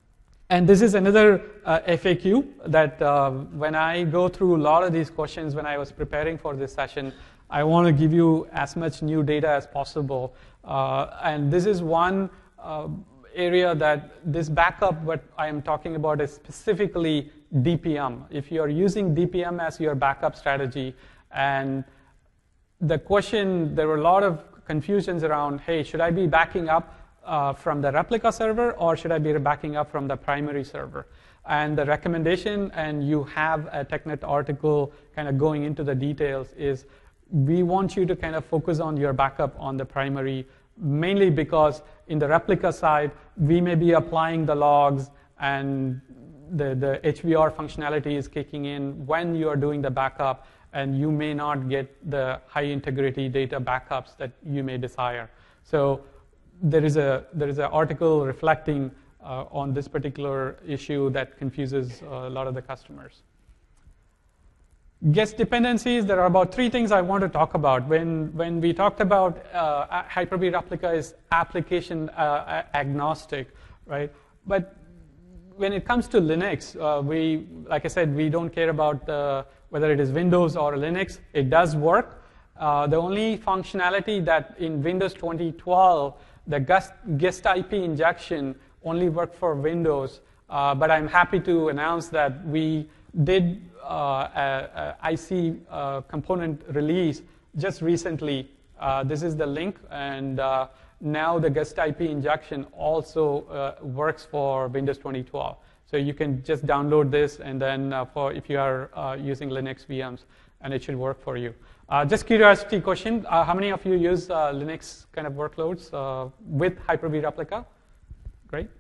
And this is another uh, F A Q that uh, when I go through a lot of these questions when I was preparing for this session, I want to give you as much new data as possible. Uh, and this is one uh, area that this backup, what I am talking about is specifically D P M. If you are using D P M as your backup strategy, and the question, there were a lot of confusions around, hey, should I be backing up uh, from the replica server or should I be backing up from the primary server? And the recommendation, and you have a TechNet article kind of going into the details, is we want you to kind of focus on your backup on the primary, mainly because in the replica side, we may be applying the logs and the, the H V R functionality is kicking in when you are doing the backup, and you may not get the high integrity data backups that you may desire. So there is a there is an article reflecting uh, on this particular issue that confuses uh, a lot of the customers. Guest dependencies, there are about three things I want to talk about. When, when we talked about uh, Hyper-V Replica is application uh, agnostic, right? But when it comes to Linux, uh, we, like I said, we don't care about the, whether it is Windows or Linux. It does work. Uh, the only functionality that in Windows twenty twelve, the guest, guest I P injection only worked for Windows. Uh, but I'm happy to announce that we did uh, a, a I C uh, component release just recently. Uh, this is the link, and uh, now the guest I P injection also uh, works for Windows twenty twelve. So you can just download this, and then uh, for if you are uh, using Linux V Ms, and it should work for you. Uh, just curiosity question, uh, how many of you use uh, Linux kind of workloads uh, with Hyper-V Replica? Great.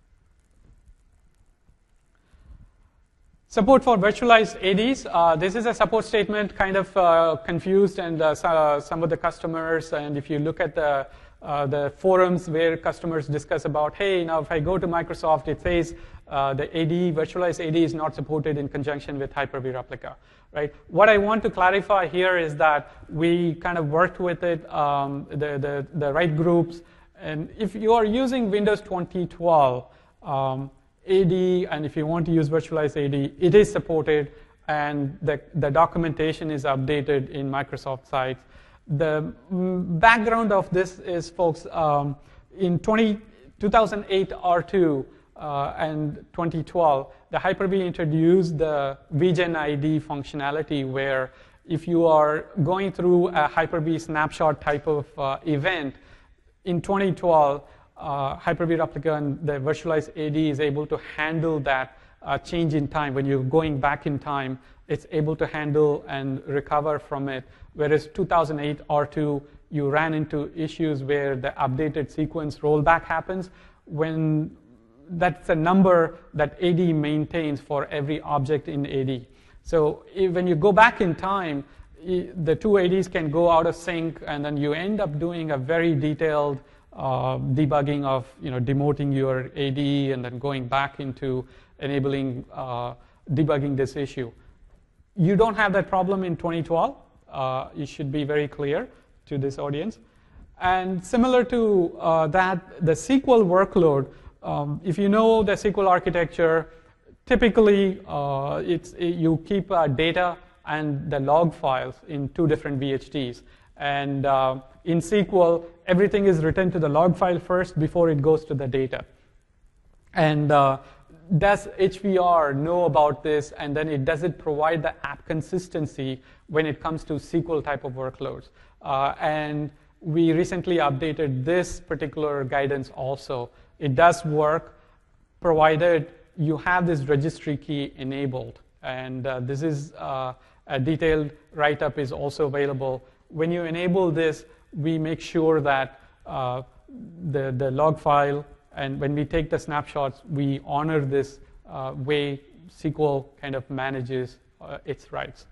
Support for virtualized A Ds. Uh, this is a support statement kind of uh, confused and uh, so, some of the customers, and if you look at the uh, the forums where customers discuss about, hey, now if I go to Microsoft, it says uh, the A D, virtualized A D is not supported in conjunction with Hyper-V Replica, right? What I want to clarify here is that we kind of worked with it, um, the, the, the right groups, and if you are using Windows twenty twelve, um, A D, and if you want to use virtualized A D, it is supported, and the, the documentation is updated in Microsoft sites. The background of this is, folks, um, in two thousand eight R two uh, and twenty twelve, the Hyper-V introduced the vGen I D functionality, where if you are going through a Hyper-V snapshot type of uh, event, in twenty twelve, Uh, Hyper-V Replica and the virtualized A D is able to handle that uh, change in time. When you're going back in time, it's able to handle and recover from it. Whereas two thousand eight R two, you ran into issues where the updated sequence rollback happens when that's a number that A D maintains for every object in A D. So if, when you go back in time, the two A Ds can go out of sync, and then you end up doing a very detailed Uh, debugging of, you know, demoting your A D and then going back into enabling uh, debugging this issue. You don't have that problem in twenty twelve. Uh, it should be very clear to this audience. And similar to uh, that, the S Q L workload, um, if you know the S Q L architecture, typically uh, it's, it, you keep uh, data and the log files in two different V H Ds. And uh, in S Q L, everything is written to the log file first before it goes to the data. And uh, does H V R know about this? And then it does it provide the app consistency when it comes to S Q L type of workloads? Uh, and we recently updated this particular guidance also. It does work, provided you have this registry key enabled. And uh, this is uh, a detailed write-up is also available. When you enable this, we make sure that uh, the, the log file, and when we take the snapshots, we honor this uh, way S Q L kind of manages uh, its rights.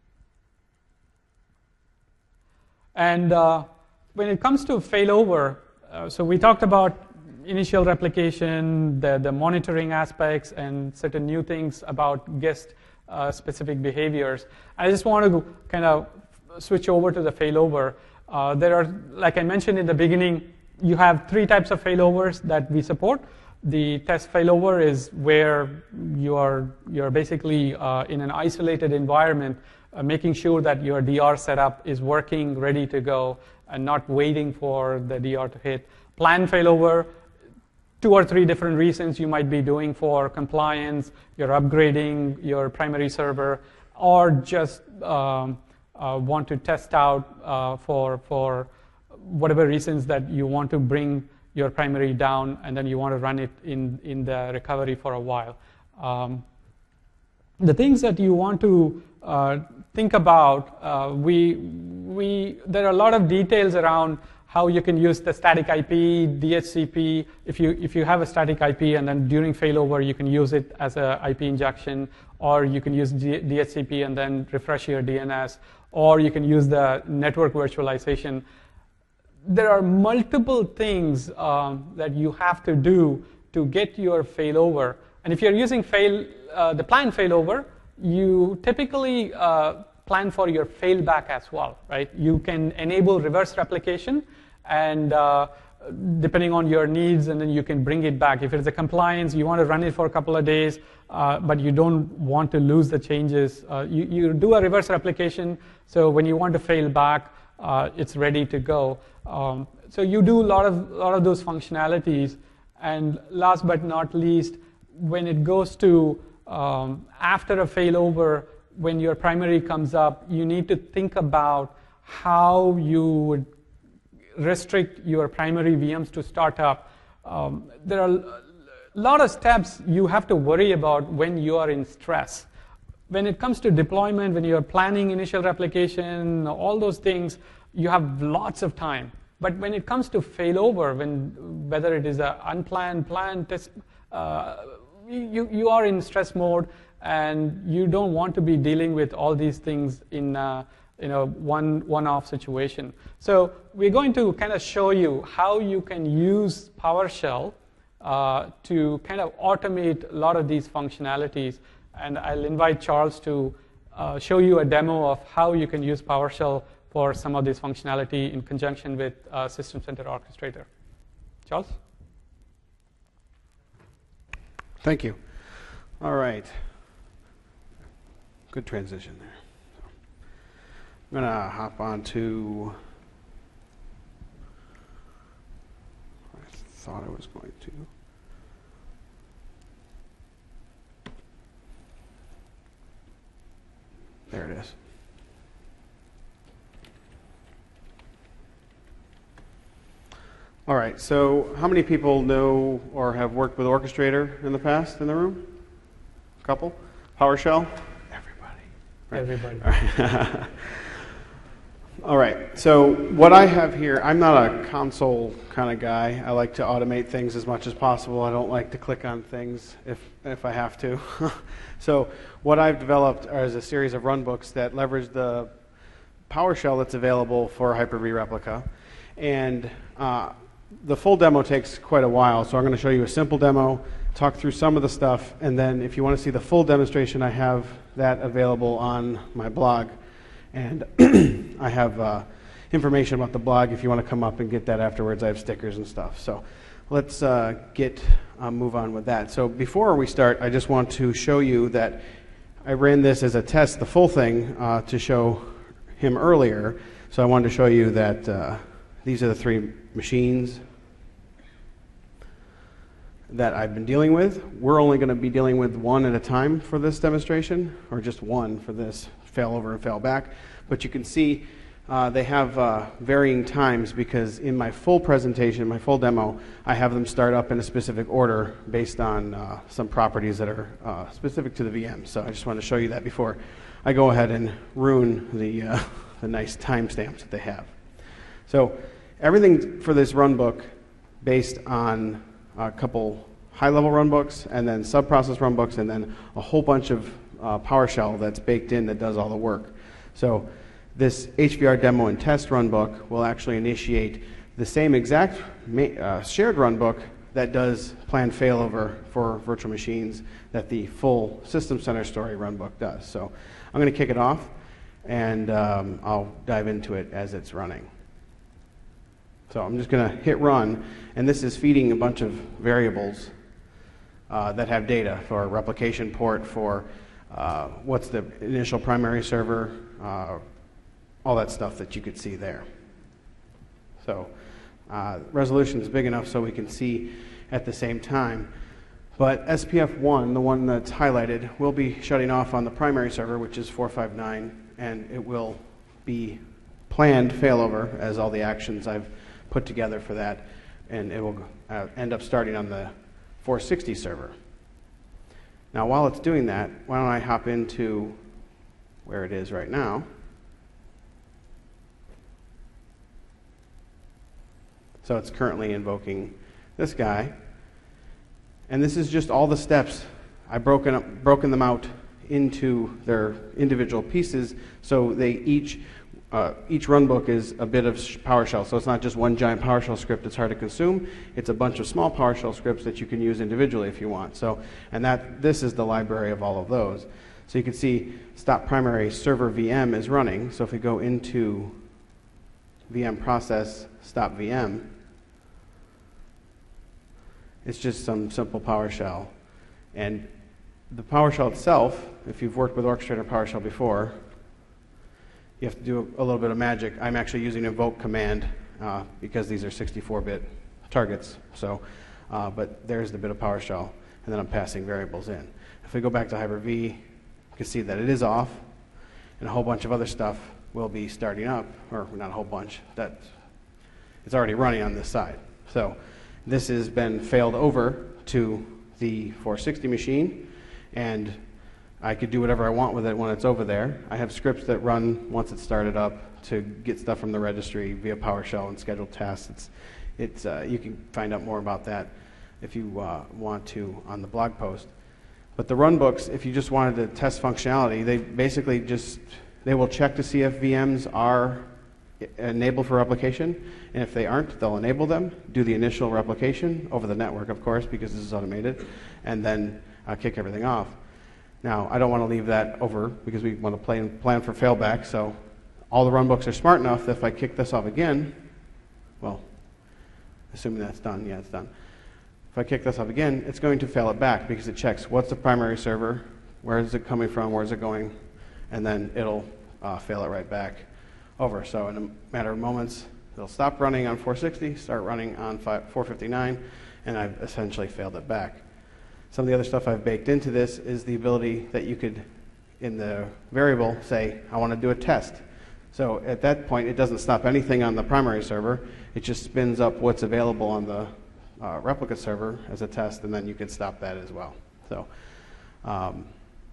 And uh, when it comes to failover, uh, so we talked about initial replication, the, the monitoring aspects, and certain new things about guest uh, specific behaviors. I just want to kind of switch over to the failover. Uh, there are, like I mentioned in the beginning, you have three types of failovers that we support. The test failover is where you're, you're basically uh, in an isolated environment, uh, making sure that your D R setup is working, ready to go, and not waiting for the D R to hit. Plan failover, two or three different reasons you might be doing for compliance, you're upgrading your primary server, or just um, uh, want to test out uh, for, for whatever reasons that you want to bring your primary down, and then you want to run it in, in the recovery for a while. Um, the things that you want to uh, think about, uh, we, we, there are a lot of details around how you can use the static I P, D H C P. If you, if you have a static I P and then during failover you can use it as a I P injection, or you can use D H C P and then refresh your D N S, or you can use the network virtualization. There are multiple things um, that you have to do to get your failover. And if you're using fail, uh, the plan failover, you typically uh, plan for your failback as well, right? You can enable reverse replication, and uh, depending on your needs, and then you can bring it back. If it's a compliance, you want to run it for a couple of days, uh, but you don't want to lose the changes. Uh, you, you do a reverse replication, so when you want to fail back, uh, it's ready to go. Um, so you do a lot of, lot of those functionalities. And last but not least, when it goes to um, after a failover, when your primary comes up, you need to think about how you would restrict your primary V Ms to start up. Um, there are a lot of steps you have to worry about when you are in stress. When it comes to deployment, when you're planning initial replication, all those things, you have lots of time. But when it comes to failover, when, whether it is an unplanned, planned test, uh, you, you are in stress mode, and you don't want to be dealing with all these things in uh, you know, one, one-off situation. So we're going to kind of show you how you can use PowerShell uh, to kind of automate a lot of these functionalities. And I'll invite Charles to uh, show you a demo of how you can use PowerShell for some of this functionality in conjunction with uh, System Center Orchestrator. Charles? Thank you. All right. Good transition there. So I'm going to hop on to, I thought I was going to. There it is. All right, so how many people know or have worked with Orchestrator in the past in the room? A couple? PowerShell? Everybody. Everybody. All right. All right, so what I have here, I'm not a console kind of guy. I like to automate things as much as possible. I don't like to click on things if, if I have to. So what I've developed is a series of runbooks that leverage the PowerShell that's available for Hyper-V Replica. And uh, the full demo takes quite a while, so I'm going to show you a simple demo, talk through some of the stuff, and then if you want to see the full demonstration, I have that available on my blog. And I have uh, information about the blog if you want to come up and get that afterwards. I have stickers and stuff. So let's uh, get uh, move on with that. So before we start, I just want to show you that I ran this as a test, the full thing, uh, to show him earlier. So I wanted to show you that uh, these are the three machines that I've been dealing with. We're only going to be dealing with one at a time for this demonstration, or just one for this fail over and fail back. But you can see uh, they have uh, varying times, because in my full presentation, my full demo, I have them start up in a specific order based on uh, some properties that are uh, specific to the V M. So I just wanted to show you that before I go ahead and ruin the, uh, the nice timestamps that they have. So everything for this runbook based on a couple high-level runbooks, and then sub-process runbooks, and then a whole bunch of uh, PowerShell that's baked in that does all the work. So this H V R demo and test runbook will actually initiate the same exact uh, shared runbook that does planned failover for virtual machines that the full System Center Story runbook does. So I'm going to kick it off, and um, I'll dive into it as it's running. So I'm just going to hit run, and this is feeding a bunch of variables uh, that have data for replication port, for uh, what's the initial primary server, uh, all that stuff that you could see there. So uh, resolution is big enough so we can see at the same time. But S P F one, the one that's highlighted, will be shutting off on the primary server, which is four five nine, and it will be planned failover as all the actions I've put together for that, and it will uh, end up starting on the four sixty server. Now, while it's doing that, why don't I hop into where it is right now. So it's currently invoking this guy. And this is just all the steps. I've broken, up, broken them out into their individual pieces, so they each, uh, each runbook is a bit of PowerShell. So it's not just one giant PowerShell script that's hard to consume. It's a bunch of small PowerShell scripts that you can use individually if you want. So, and that, this is the library of all of those. So you can see stop primary server V M is running. So if we go into V M process stop V M, it's just some simple PowerShell. And the PowerShell itself, if you've worked with Orchestrator PowerShell before, you have to do a, a little bit of magic. I'm actually using invoke command uh, because these are sixty-four bit targets. So, uh, but there's the bit of PowerShell, and then I'm passing variables in. If we go back to Hyper-V, you can see that it is off, and a whole bunch of other stuff will be starting up, or not a whole bunch, that it's already running on this side. So this has been failed over to the four sixty machine, and I could do whatever I want with it when it's over there. I have scripts that run once it's started up to get stuff from the registry via PowerShell and schedule tasks. It's, it's, uh, you can find out more about that if you uh, want to on the blog post. But the runbooks, if you just wanted to test functionality, they basically just, they will check to see if V Ms are enabled for replication, and if they aren't, they'll enable them, do the initial replication over the network, of course, because this is automated, and then uh, kick everything off. Now, I don't want to leave that over because we want to play and plan for failback, so all the runbooks are smart enough that if I kick this off again, well, assuming that's done, yeah, it's done. If I kick this off again, it's going to fail it back because it checks what's the primary server, where is it coming from, where is it going, and then it'll uh, fail it right back over. So in a matter of moments, it'll stop running on four sixty, start running on four fifty-nine, and I've essentially failed it back. Some of the other stuff I've baked into this is the ability that you could, in the variable, say, I want to do a test. So at that point, it doesn't stop anything on the primary server. It just spins up what's available on the uh, replica server as a test, and then you can stop that as well. So, um,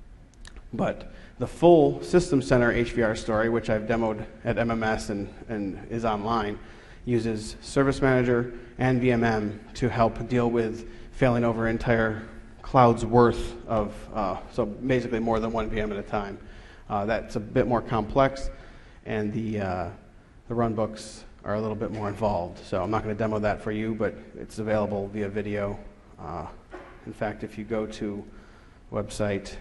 but the full System Center H V R story, which I've demoed at M M S and, and is online, uses Service Manager and V M M to help deal with failing over entire cloud's worth of, uh, so basically more than one V M at a time. Uh, that's a bit more complex, and the, uh, the runbooks are a little bit more involved. So I'm not going to demo that for you, but it's available via video. Uh, in fact, if you go to website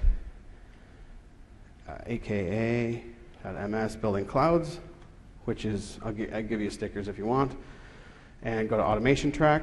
uh, aka dot M S Building Clouds, which is, I'll, gi I'll give you stickers if you want, and go to Automation Track.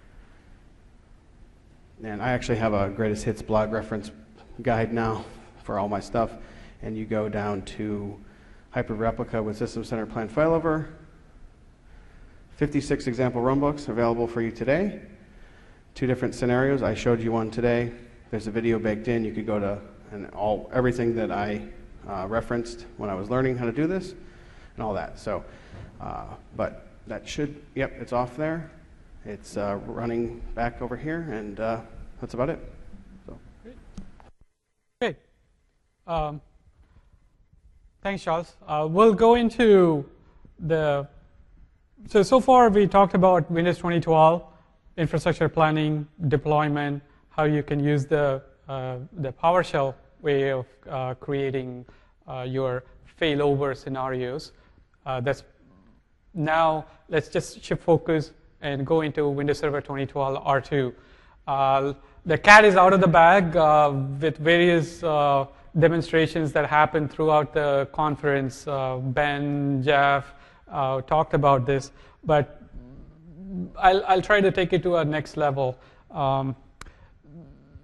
And I actually have a greatest hits blog reference guide now for all my stuff. And you go down to Hyper-Replica with System Center Plan Failover. fifty-six example runbooks available for you today. Two different scenarios. I showed you one today. There's a video baked in. You could go to and all everything that I uh, referenced when I was learning how to do this and all that. So, uh, but that should, yep, it's off there. It's uh, running back over here, and uh, that's about it. So. Great. Um, thanks, Charles. Uh, we'll go into the, so, so far we talked about Windows twenty twelve, infrastructure planning, deployment, how you can use the, uh, the PowerShell way of uh, creating uh, your failover scenarios. Uh, that's now, let's just shift focus and go into Windows Server twenty twelve R two. Uh, the cat is out of the bag uh, with various uh, demonstrations that happened throughout the conference. Uh, Ben, Jeff uh, talked about this, but I'll, I'll try to take it to a next level. Um,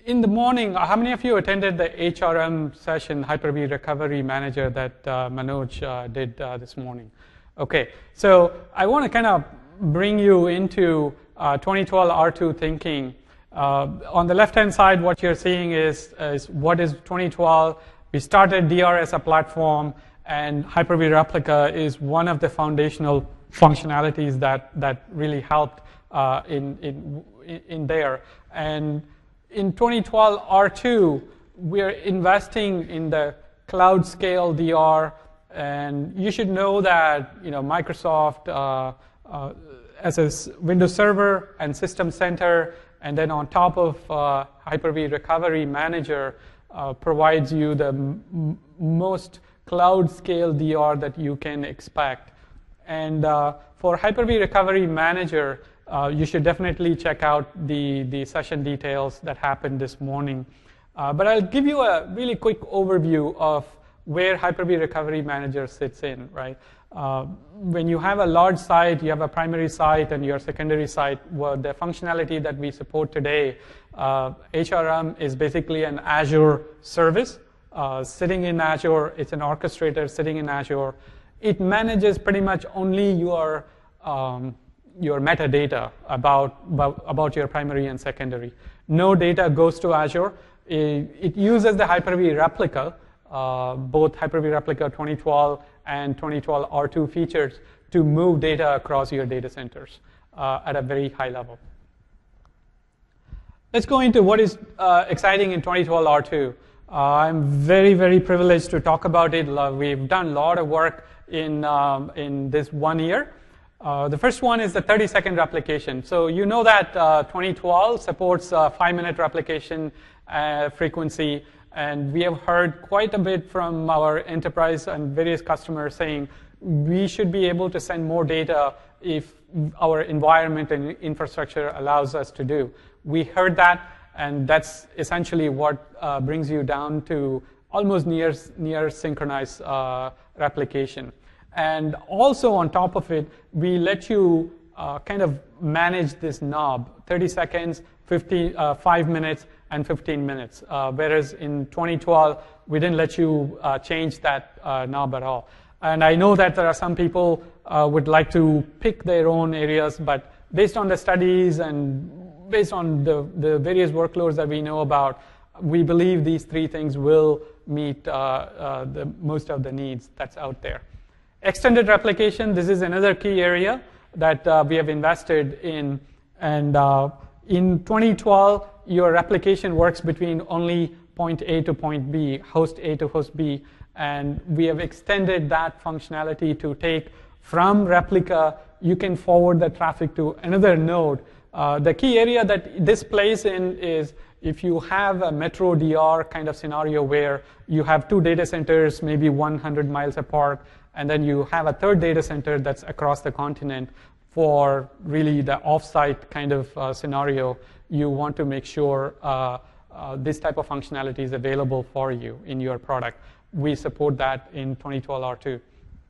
in the morning, how many of you attended the H R M session, Hyper-V Recovery Manager, that uh, Manoj uh, did uh, this morning? Okay, so I want to kind of bring you into uh, twenty twelve R two thinking. Uh, on the left-hand side, what you're seeing is, is what is twenty twelve. We started D R as a platform, and Hyper-V Replica is one of the foundational functionalities that, that really helped uh, in, in, in there. And in twenty twelve R two, we're investing in the cloud scale D R, and you should know that you know Microsoft uh, uh, as a Windows Server and System Center, and then on top of uh, Hyper-V Recovery Manager uh, provides you the m most cloud scale D R that you can expect. And uh, for Hyper-V Recovery Manager, uh, you should definitely check out the, the session details that happened this morning. Uh, but I'll give you a really quick overview of where Hyper-V Recovery Manager sits in, right? Uh, when you have a large site, you have a primary site and your secondary site, well, the functionality that we support today, uh, H R M is basically an Azure service uh, sitting in Azure. It's an orchestrator sitting in Azure. It manages pretty much only your um, your metadata about, about about your primary and secondary. No data goes to Azure. It, it uses the Hyper-V Replica, uh, both Hyper-V Replica twenty twelve and twenty twelve R two features to move data across your data centers uh, at a very high level. Let's go into what is uh, exciting in twenty twelve R two. Uh, I'm very, very privileged to talk about it. We've done a lot of work in, um, in this one year. Uh, the first one is the thirty second replication. So you know that uh, twenty twelve supports uh, five minute replication uh, frequency, and we have heard quite a bit from our enterprise and various customers saying we should be able to send more data if our environment and infrastructure allows us to do. We heard that, and that's essentially what uh, brings you down to almost near, near synchronized uh, replication. And also on top of it, we let you uh, kind of manage this knob, thirty seconds, fifty, uh, five minutes, and fifteen minutes. Uh, whereas in twenty twelve, we didn't let you uh, change that uh, knob at all. And I know that there are some people uh, would like to pick their own areas, but based on the studies and based on the, the various workloads that we know about, we believe these three things will meet uh, uh, the most of the needs that's out there. Extended replication, this is another key area that uh, we have invested in. And uh, in twenty twelve, your replication works between only point A to point B, host A to host B. And we have extended that functionality to take from replica, you can forward the traffic to another node. Uh, the key area that this plays in is if you have a metro D R kind of scenario where you have two data centers, maybe one hundred miles apart, and then you have a third data center that's across the continent for really the offsite kind of uh, scenario, you want to make sure uh, uh, this type of functionality is available for you in your product. We support that in twenty twelve R two.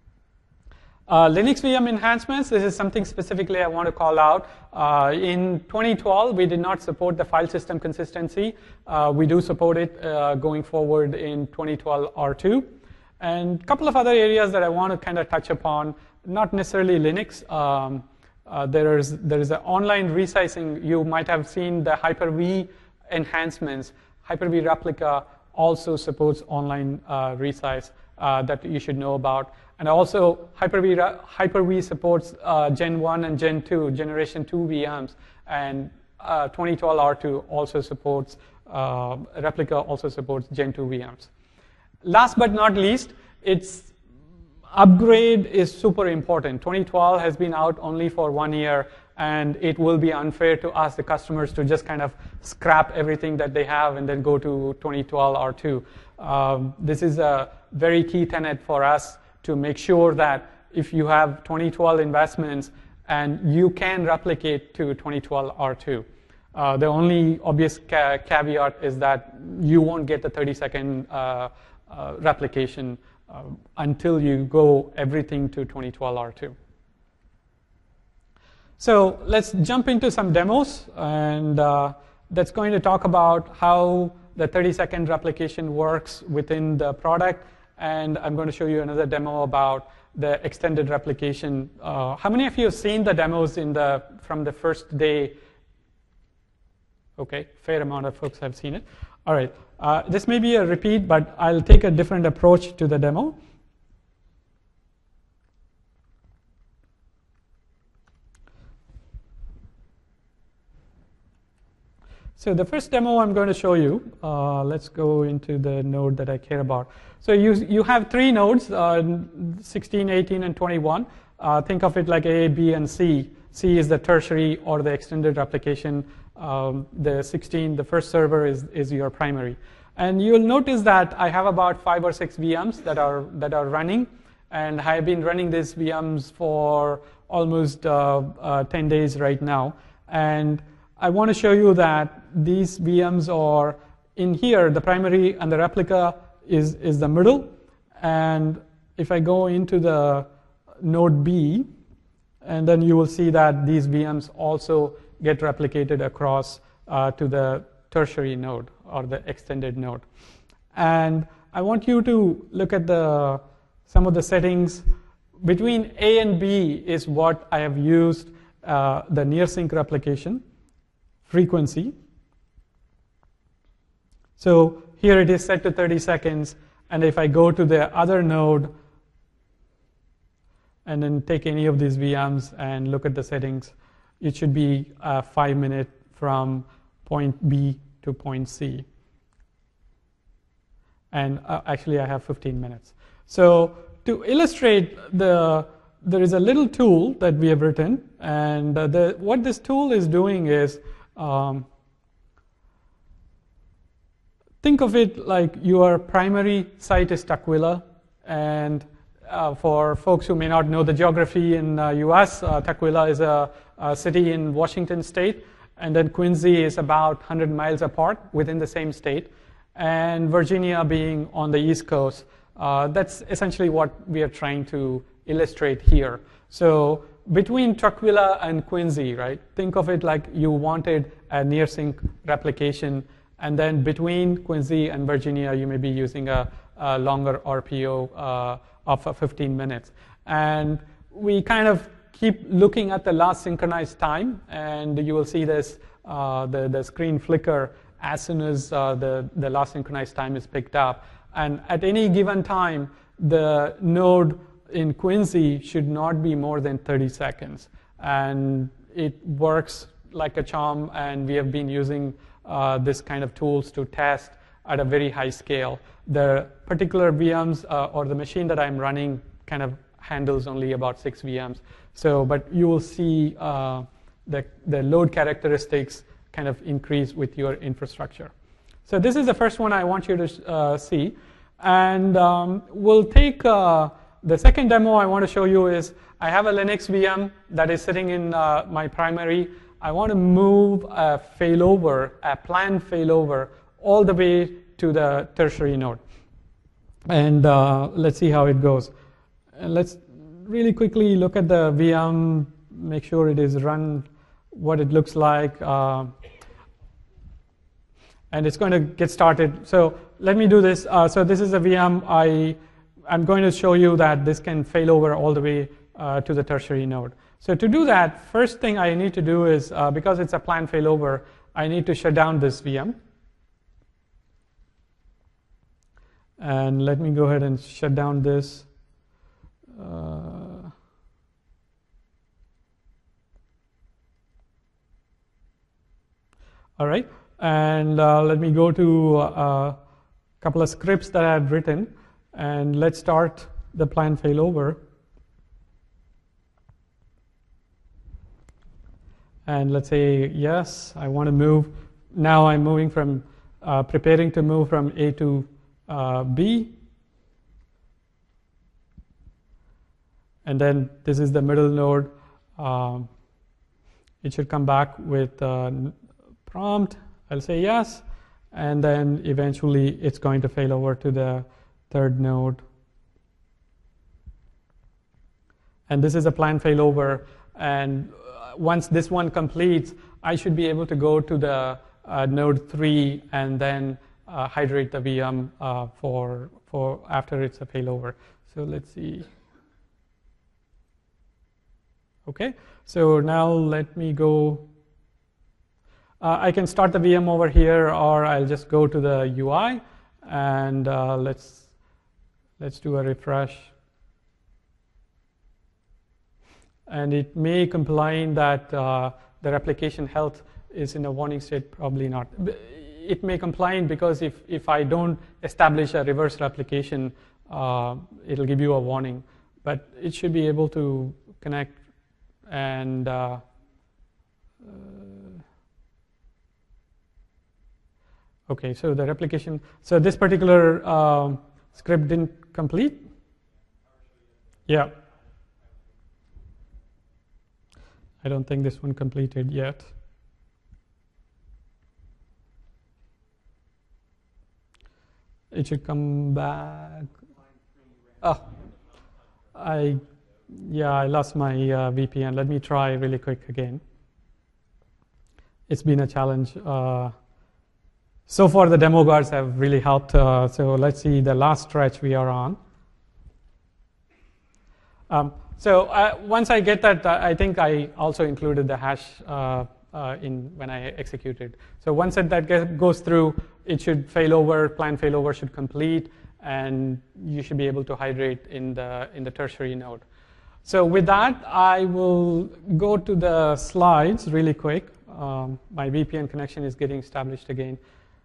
Uh, Linux V M enhancements, this is something specifically I want to call out. Uh, in twenty twelve, we did not support the file system consistency. Uh, we do support it uh, going forward in twenty twelve R two. And a couple of other areas that I want to kind of touch upon, not necessarily Linux. Um, uh, there is there is an online resizing. You might have seen the Hyper-V enhancements. Hyper-V Replica also supports online uh, resize uh, that you should know about. And also, Hyper-V, Hyper-V supports uh, Gen one and Gen two, Generation two V Ms. And uh, twenty twelve R two also supports, uh, Replica also supports Gen two V Ms. Last but not least, its upgrade is super important. twenty twelve has been out only for one year, and it will be unfair to ask the customers to just kind of scrap everything that they have and then go to twenty twelve R two. Um, this is a very key tenet for us to make sure that if you have twenty twelve investments and you can replicate to twenty twelve R two. Uh, the only obvious ca caveat is that you won't get the thirty second uh, uh, replication uh, until you go everything to twenty twelve R two. So let's jump into some demos. And uh, that's going to talk about how the thirty second replication works within the product. And I'm going to show you another demo about the extended replication. Uh, how many of you have seen the demos in the, from the first day? Okay, fair amount of folks have seen it. All right, uh, this may be a repeat, but I'll take a different approach to the demo. So the first demo I'm going to show you, uh, let's go into the node that I care about. So you, you have three nodes, uh, sixteen, eighteen, and twenty-one. Uh, think of it like A, B, and C. C is the tertiary or the extended replication. Um, the sixteen, the first server, is, is your primary. And you'll notice that I have about five or six V Ms that are, that are running. And I've been running these V Ms for almost uh, uh, ten days right now. And I want to show you that these V Ms are in here. The primary and the replica is, is the middle. And if I go into the node B, and then you will see that these V Ms also get replicated across uh, to the tertiary node or the extended node. And I want you to look at the, some of the settings. Between A and B is what I have used uh, the near sync replication frequency. So here it is set to thirty seconds, and if I go to the other node and then take any of these V Ms and look at the settings, it should be uh, five minutes from point B to point C. And uh, actually I have fifteen minutes. So to illustrate, the there is a little tool that we have written, and uh, the, what this tool is doing is Um, think of it like your primary site is Tukwila, and uh, for folks who may not know the geography in the uh, U S, uh, Tukwila is a, a city in Washington state, and then Quincy is about one hundred miles apart within the same state, and Virginia being on the East Coast. Uh, that's essentially what we are trying to illustrate here. So between Tukwila and Quincy, right? Think of it like you wanted a near sync replication, and then between Quincy and Virginia, you may be using a, a longer R P O uh, of uh, fifteen minutes. And we kind of keep looking at the last synchronized time, and you will see this, uh, the, the screen flicker as soon as uh, the, the last synchronized time is picked up. And at any given time, the node in Quincy should not be more than thirty seconds. And it works like a charm, and we have been using uh, this kind of tools to test at a very high scale. The particular V Ms uh, or the machine that I'm running kind of handles only about six V Ms. So, but you will see uh, the, the load characteristics kind of increase with your infrastructure. So this is the first one I want you to uh, see. And um, we'll take uh, the second demo I want to show you is I have a Linux V M that is sitting in uh, my primary. I want to move a failover, a planned failover, all the way to the tertiary node. And uh, let's see how it goes. And let's really quickly look at the V M, make sure it is run what it looks like. Uh, and it's going to get started. So let me do this. Uh, so this is a V M. I, I'm going to show you that this can fail over all the way uh, to the tertiary node. So to do that, first thing I need to do is, uh, because it's a planned failover, I need to shut down this V M. And let me go ahead and shut down this. Uh, all right. And uh, let me go to a couple of scripts that I had written, and let's start the planned failover. And let's say, yes, I want to move. Now I'm moving from, uh, preparing to move from A to uh, B. And then this is the middle node. Um, it should come back with a prompt. I'll say yes, and then eventually it's going to fail over to the third node. And this is a planned failover, and once this one completes, I should be able to go to the uh, node three, and then uh, hydrate the V M uh, for for after it's a failover. So let's see. Okay, so now let me go. Uh, I can start the V M over here, or I'll just go to the U I, and uh, let's let's do a refresh. And it may complain that uh, the replication health is in a warning state. Probably not. It may complain because if if I don't establish a reverse replication, uh, it'll give you a warning. But it should be able to connect and. Uh, uh, Okay, so the replication, so this particular uh, script didn't complete? Yeah. I don't think this one completed yet. It should come back. Oh, I, yeah, I lost my uh, V P N. Let me try really quick again. It's been a challenge. Uh, So far, the demo guards have really helped. Uh, so let's see the last stretch we are on. Um, so uh, once I get that, uh, I think I also included the hash uh, uh, in when I executed. So once that, that get, goes through, it should fail over. Plan failover should complete, and you should be able to hydrate in the in the tertiary node. So with that, I will go to the slides really quick. Um, my V P N connection is getting established again.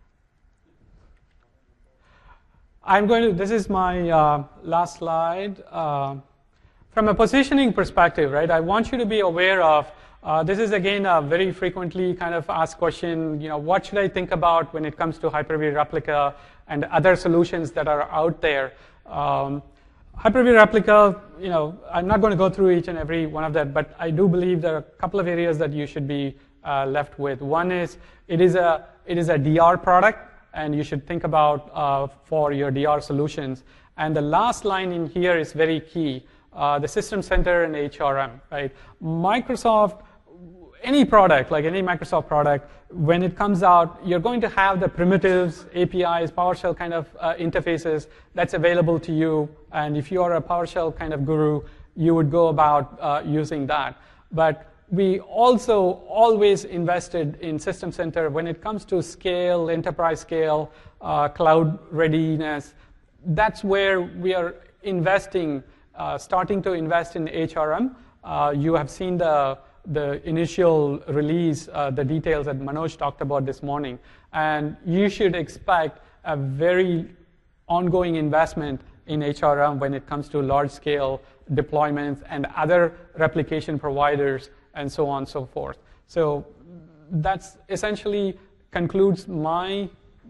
I'm going to, this is my uh, last slide. Uh, from a positioning perspective, right, I want you to be aware of, uh, this is again a very frequently kind of asked question, you know, what should I think about when it comes to Hyper-V Replica and other solutions that are out there? Um, Hyper-V Replica, you know, I'm not going to go through each and every one of that, but I do believe there are a couple of areas that you should be uh, left with. One is, it is a, it is a D R product, and you should think about uh, for your D R solutions. And the last line in here is very key, uh, the System Center and H R M, right? Microsoft, any product, like any Microsoft product, when it comes out, you're going to have the primitives, A P Is, PowerShell kind of uh, interfaces that's available to you. And if you are a PowerShell kind of guru, you would go about uh, using that. But we also always invested in System Center when it comes to scale, enterprise scale, uh, cloud readiness. That's where we are investing, uh, starting to invest in H R M. Uh, you have seen the, the initial release, uh, the details that Manoj talked about this morning. And you should expect a very ongoing investment in H R M when it comes to large-scale deployments and other replication providers and so on and so forth. So that's essentially concludes my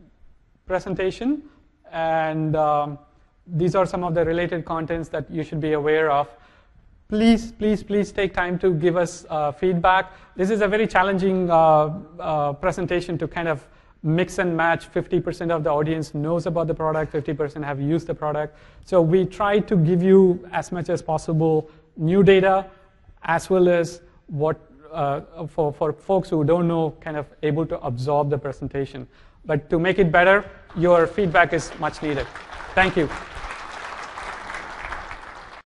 presentation. And um, these are some of the related contents that you should be aware of. Please, please, please take time to give us uh, feedback. This is a very challenging uh, uh, presentation to kind of mix and match. fifty percent of the audience knows about the product, fifty percent have used the product. So we try to give you as much as possible new data, as well as what uh, for, for folks who don't know, kind of able to absorb the presentation. But to make it better, your feedback is much needed. Thank you.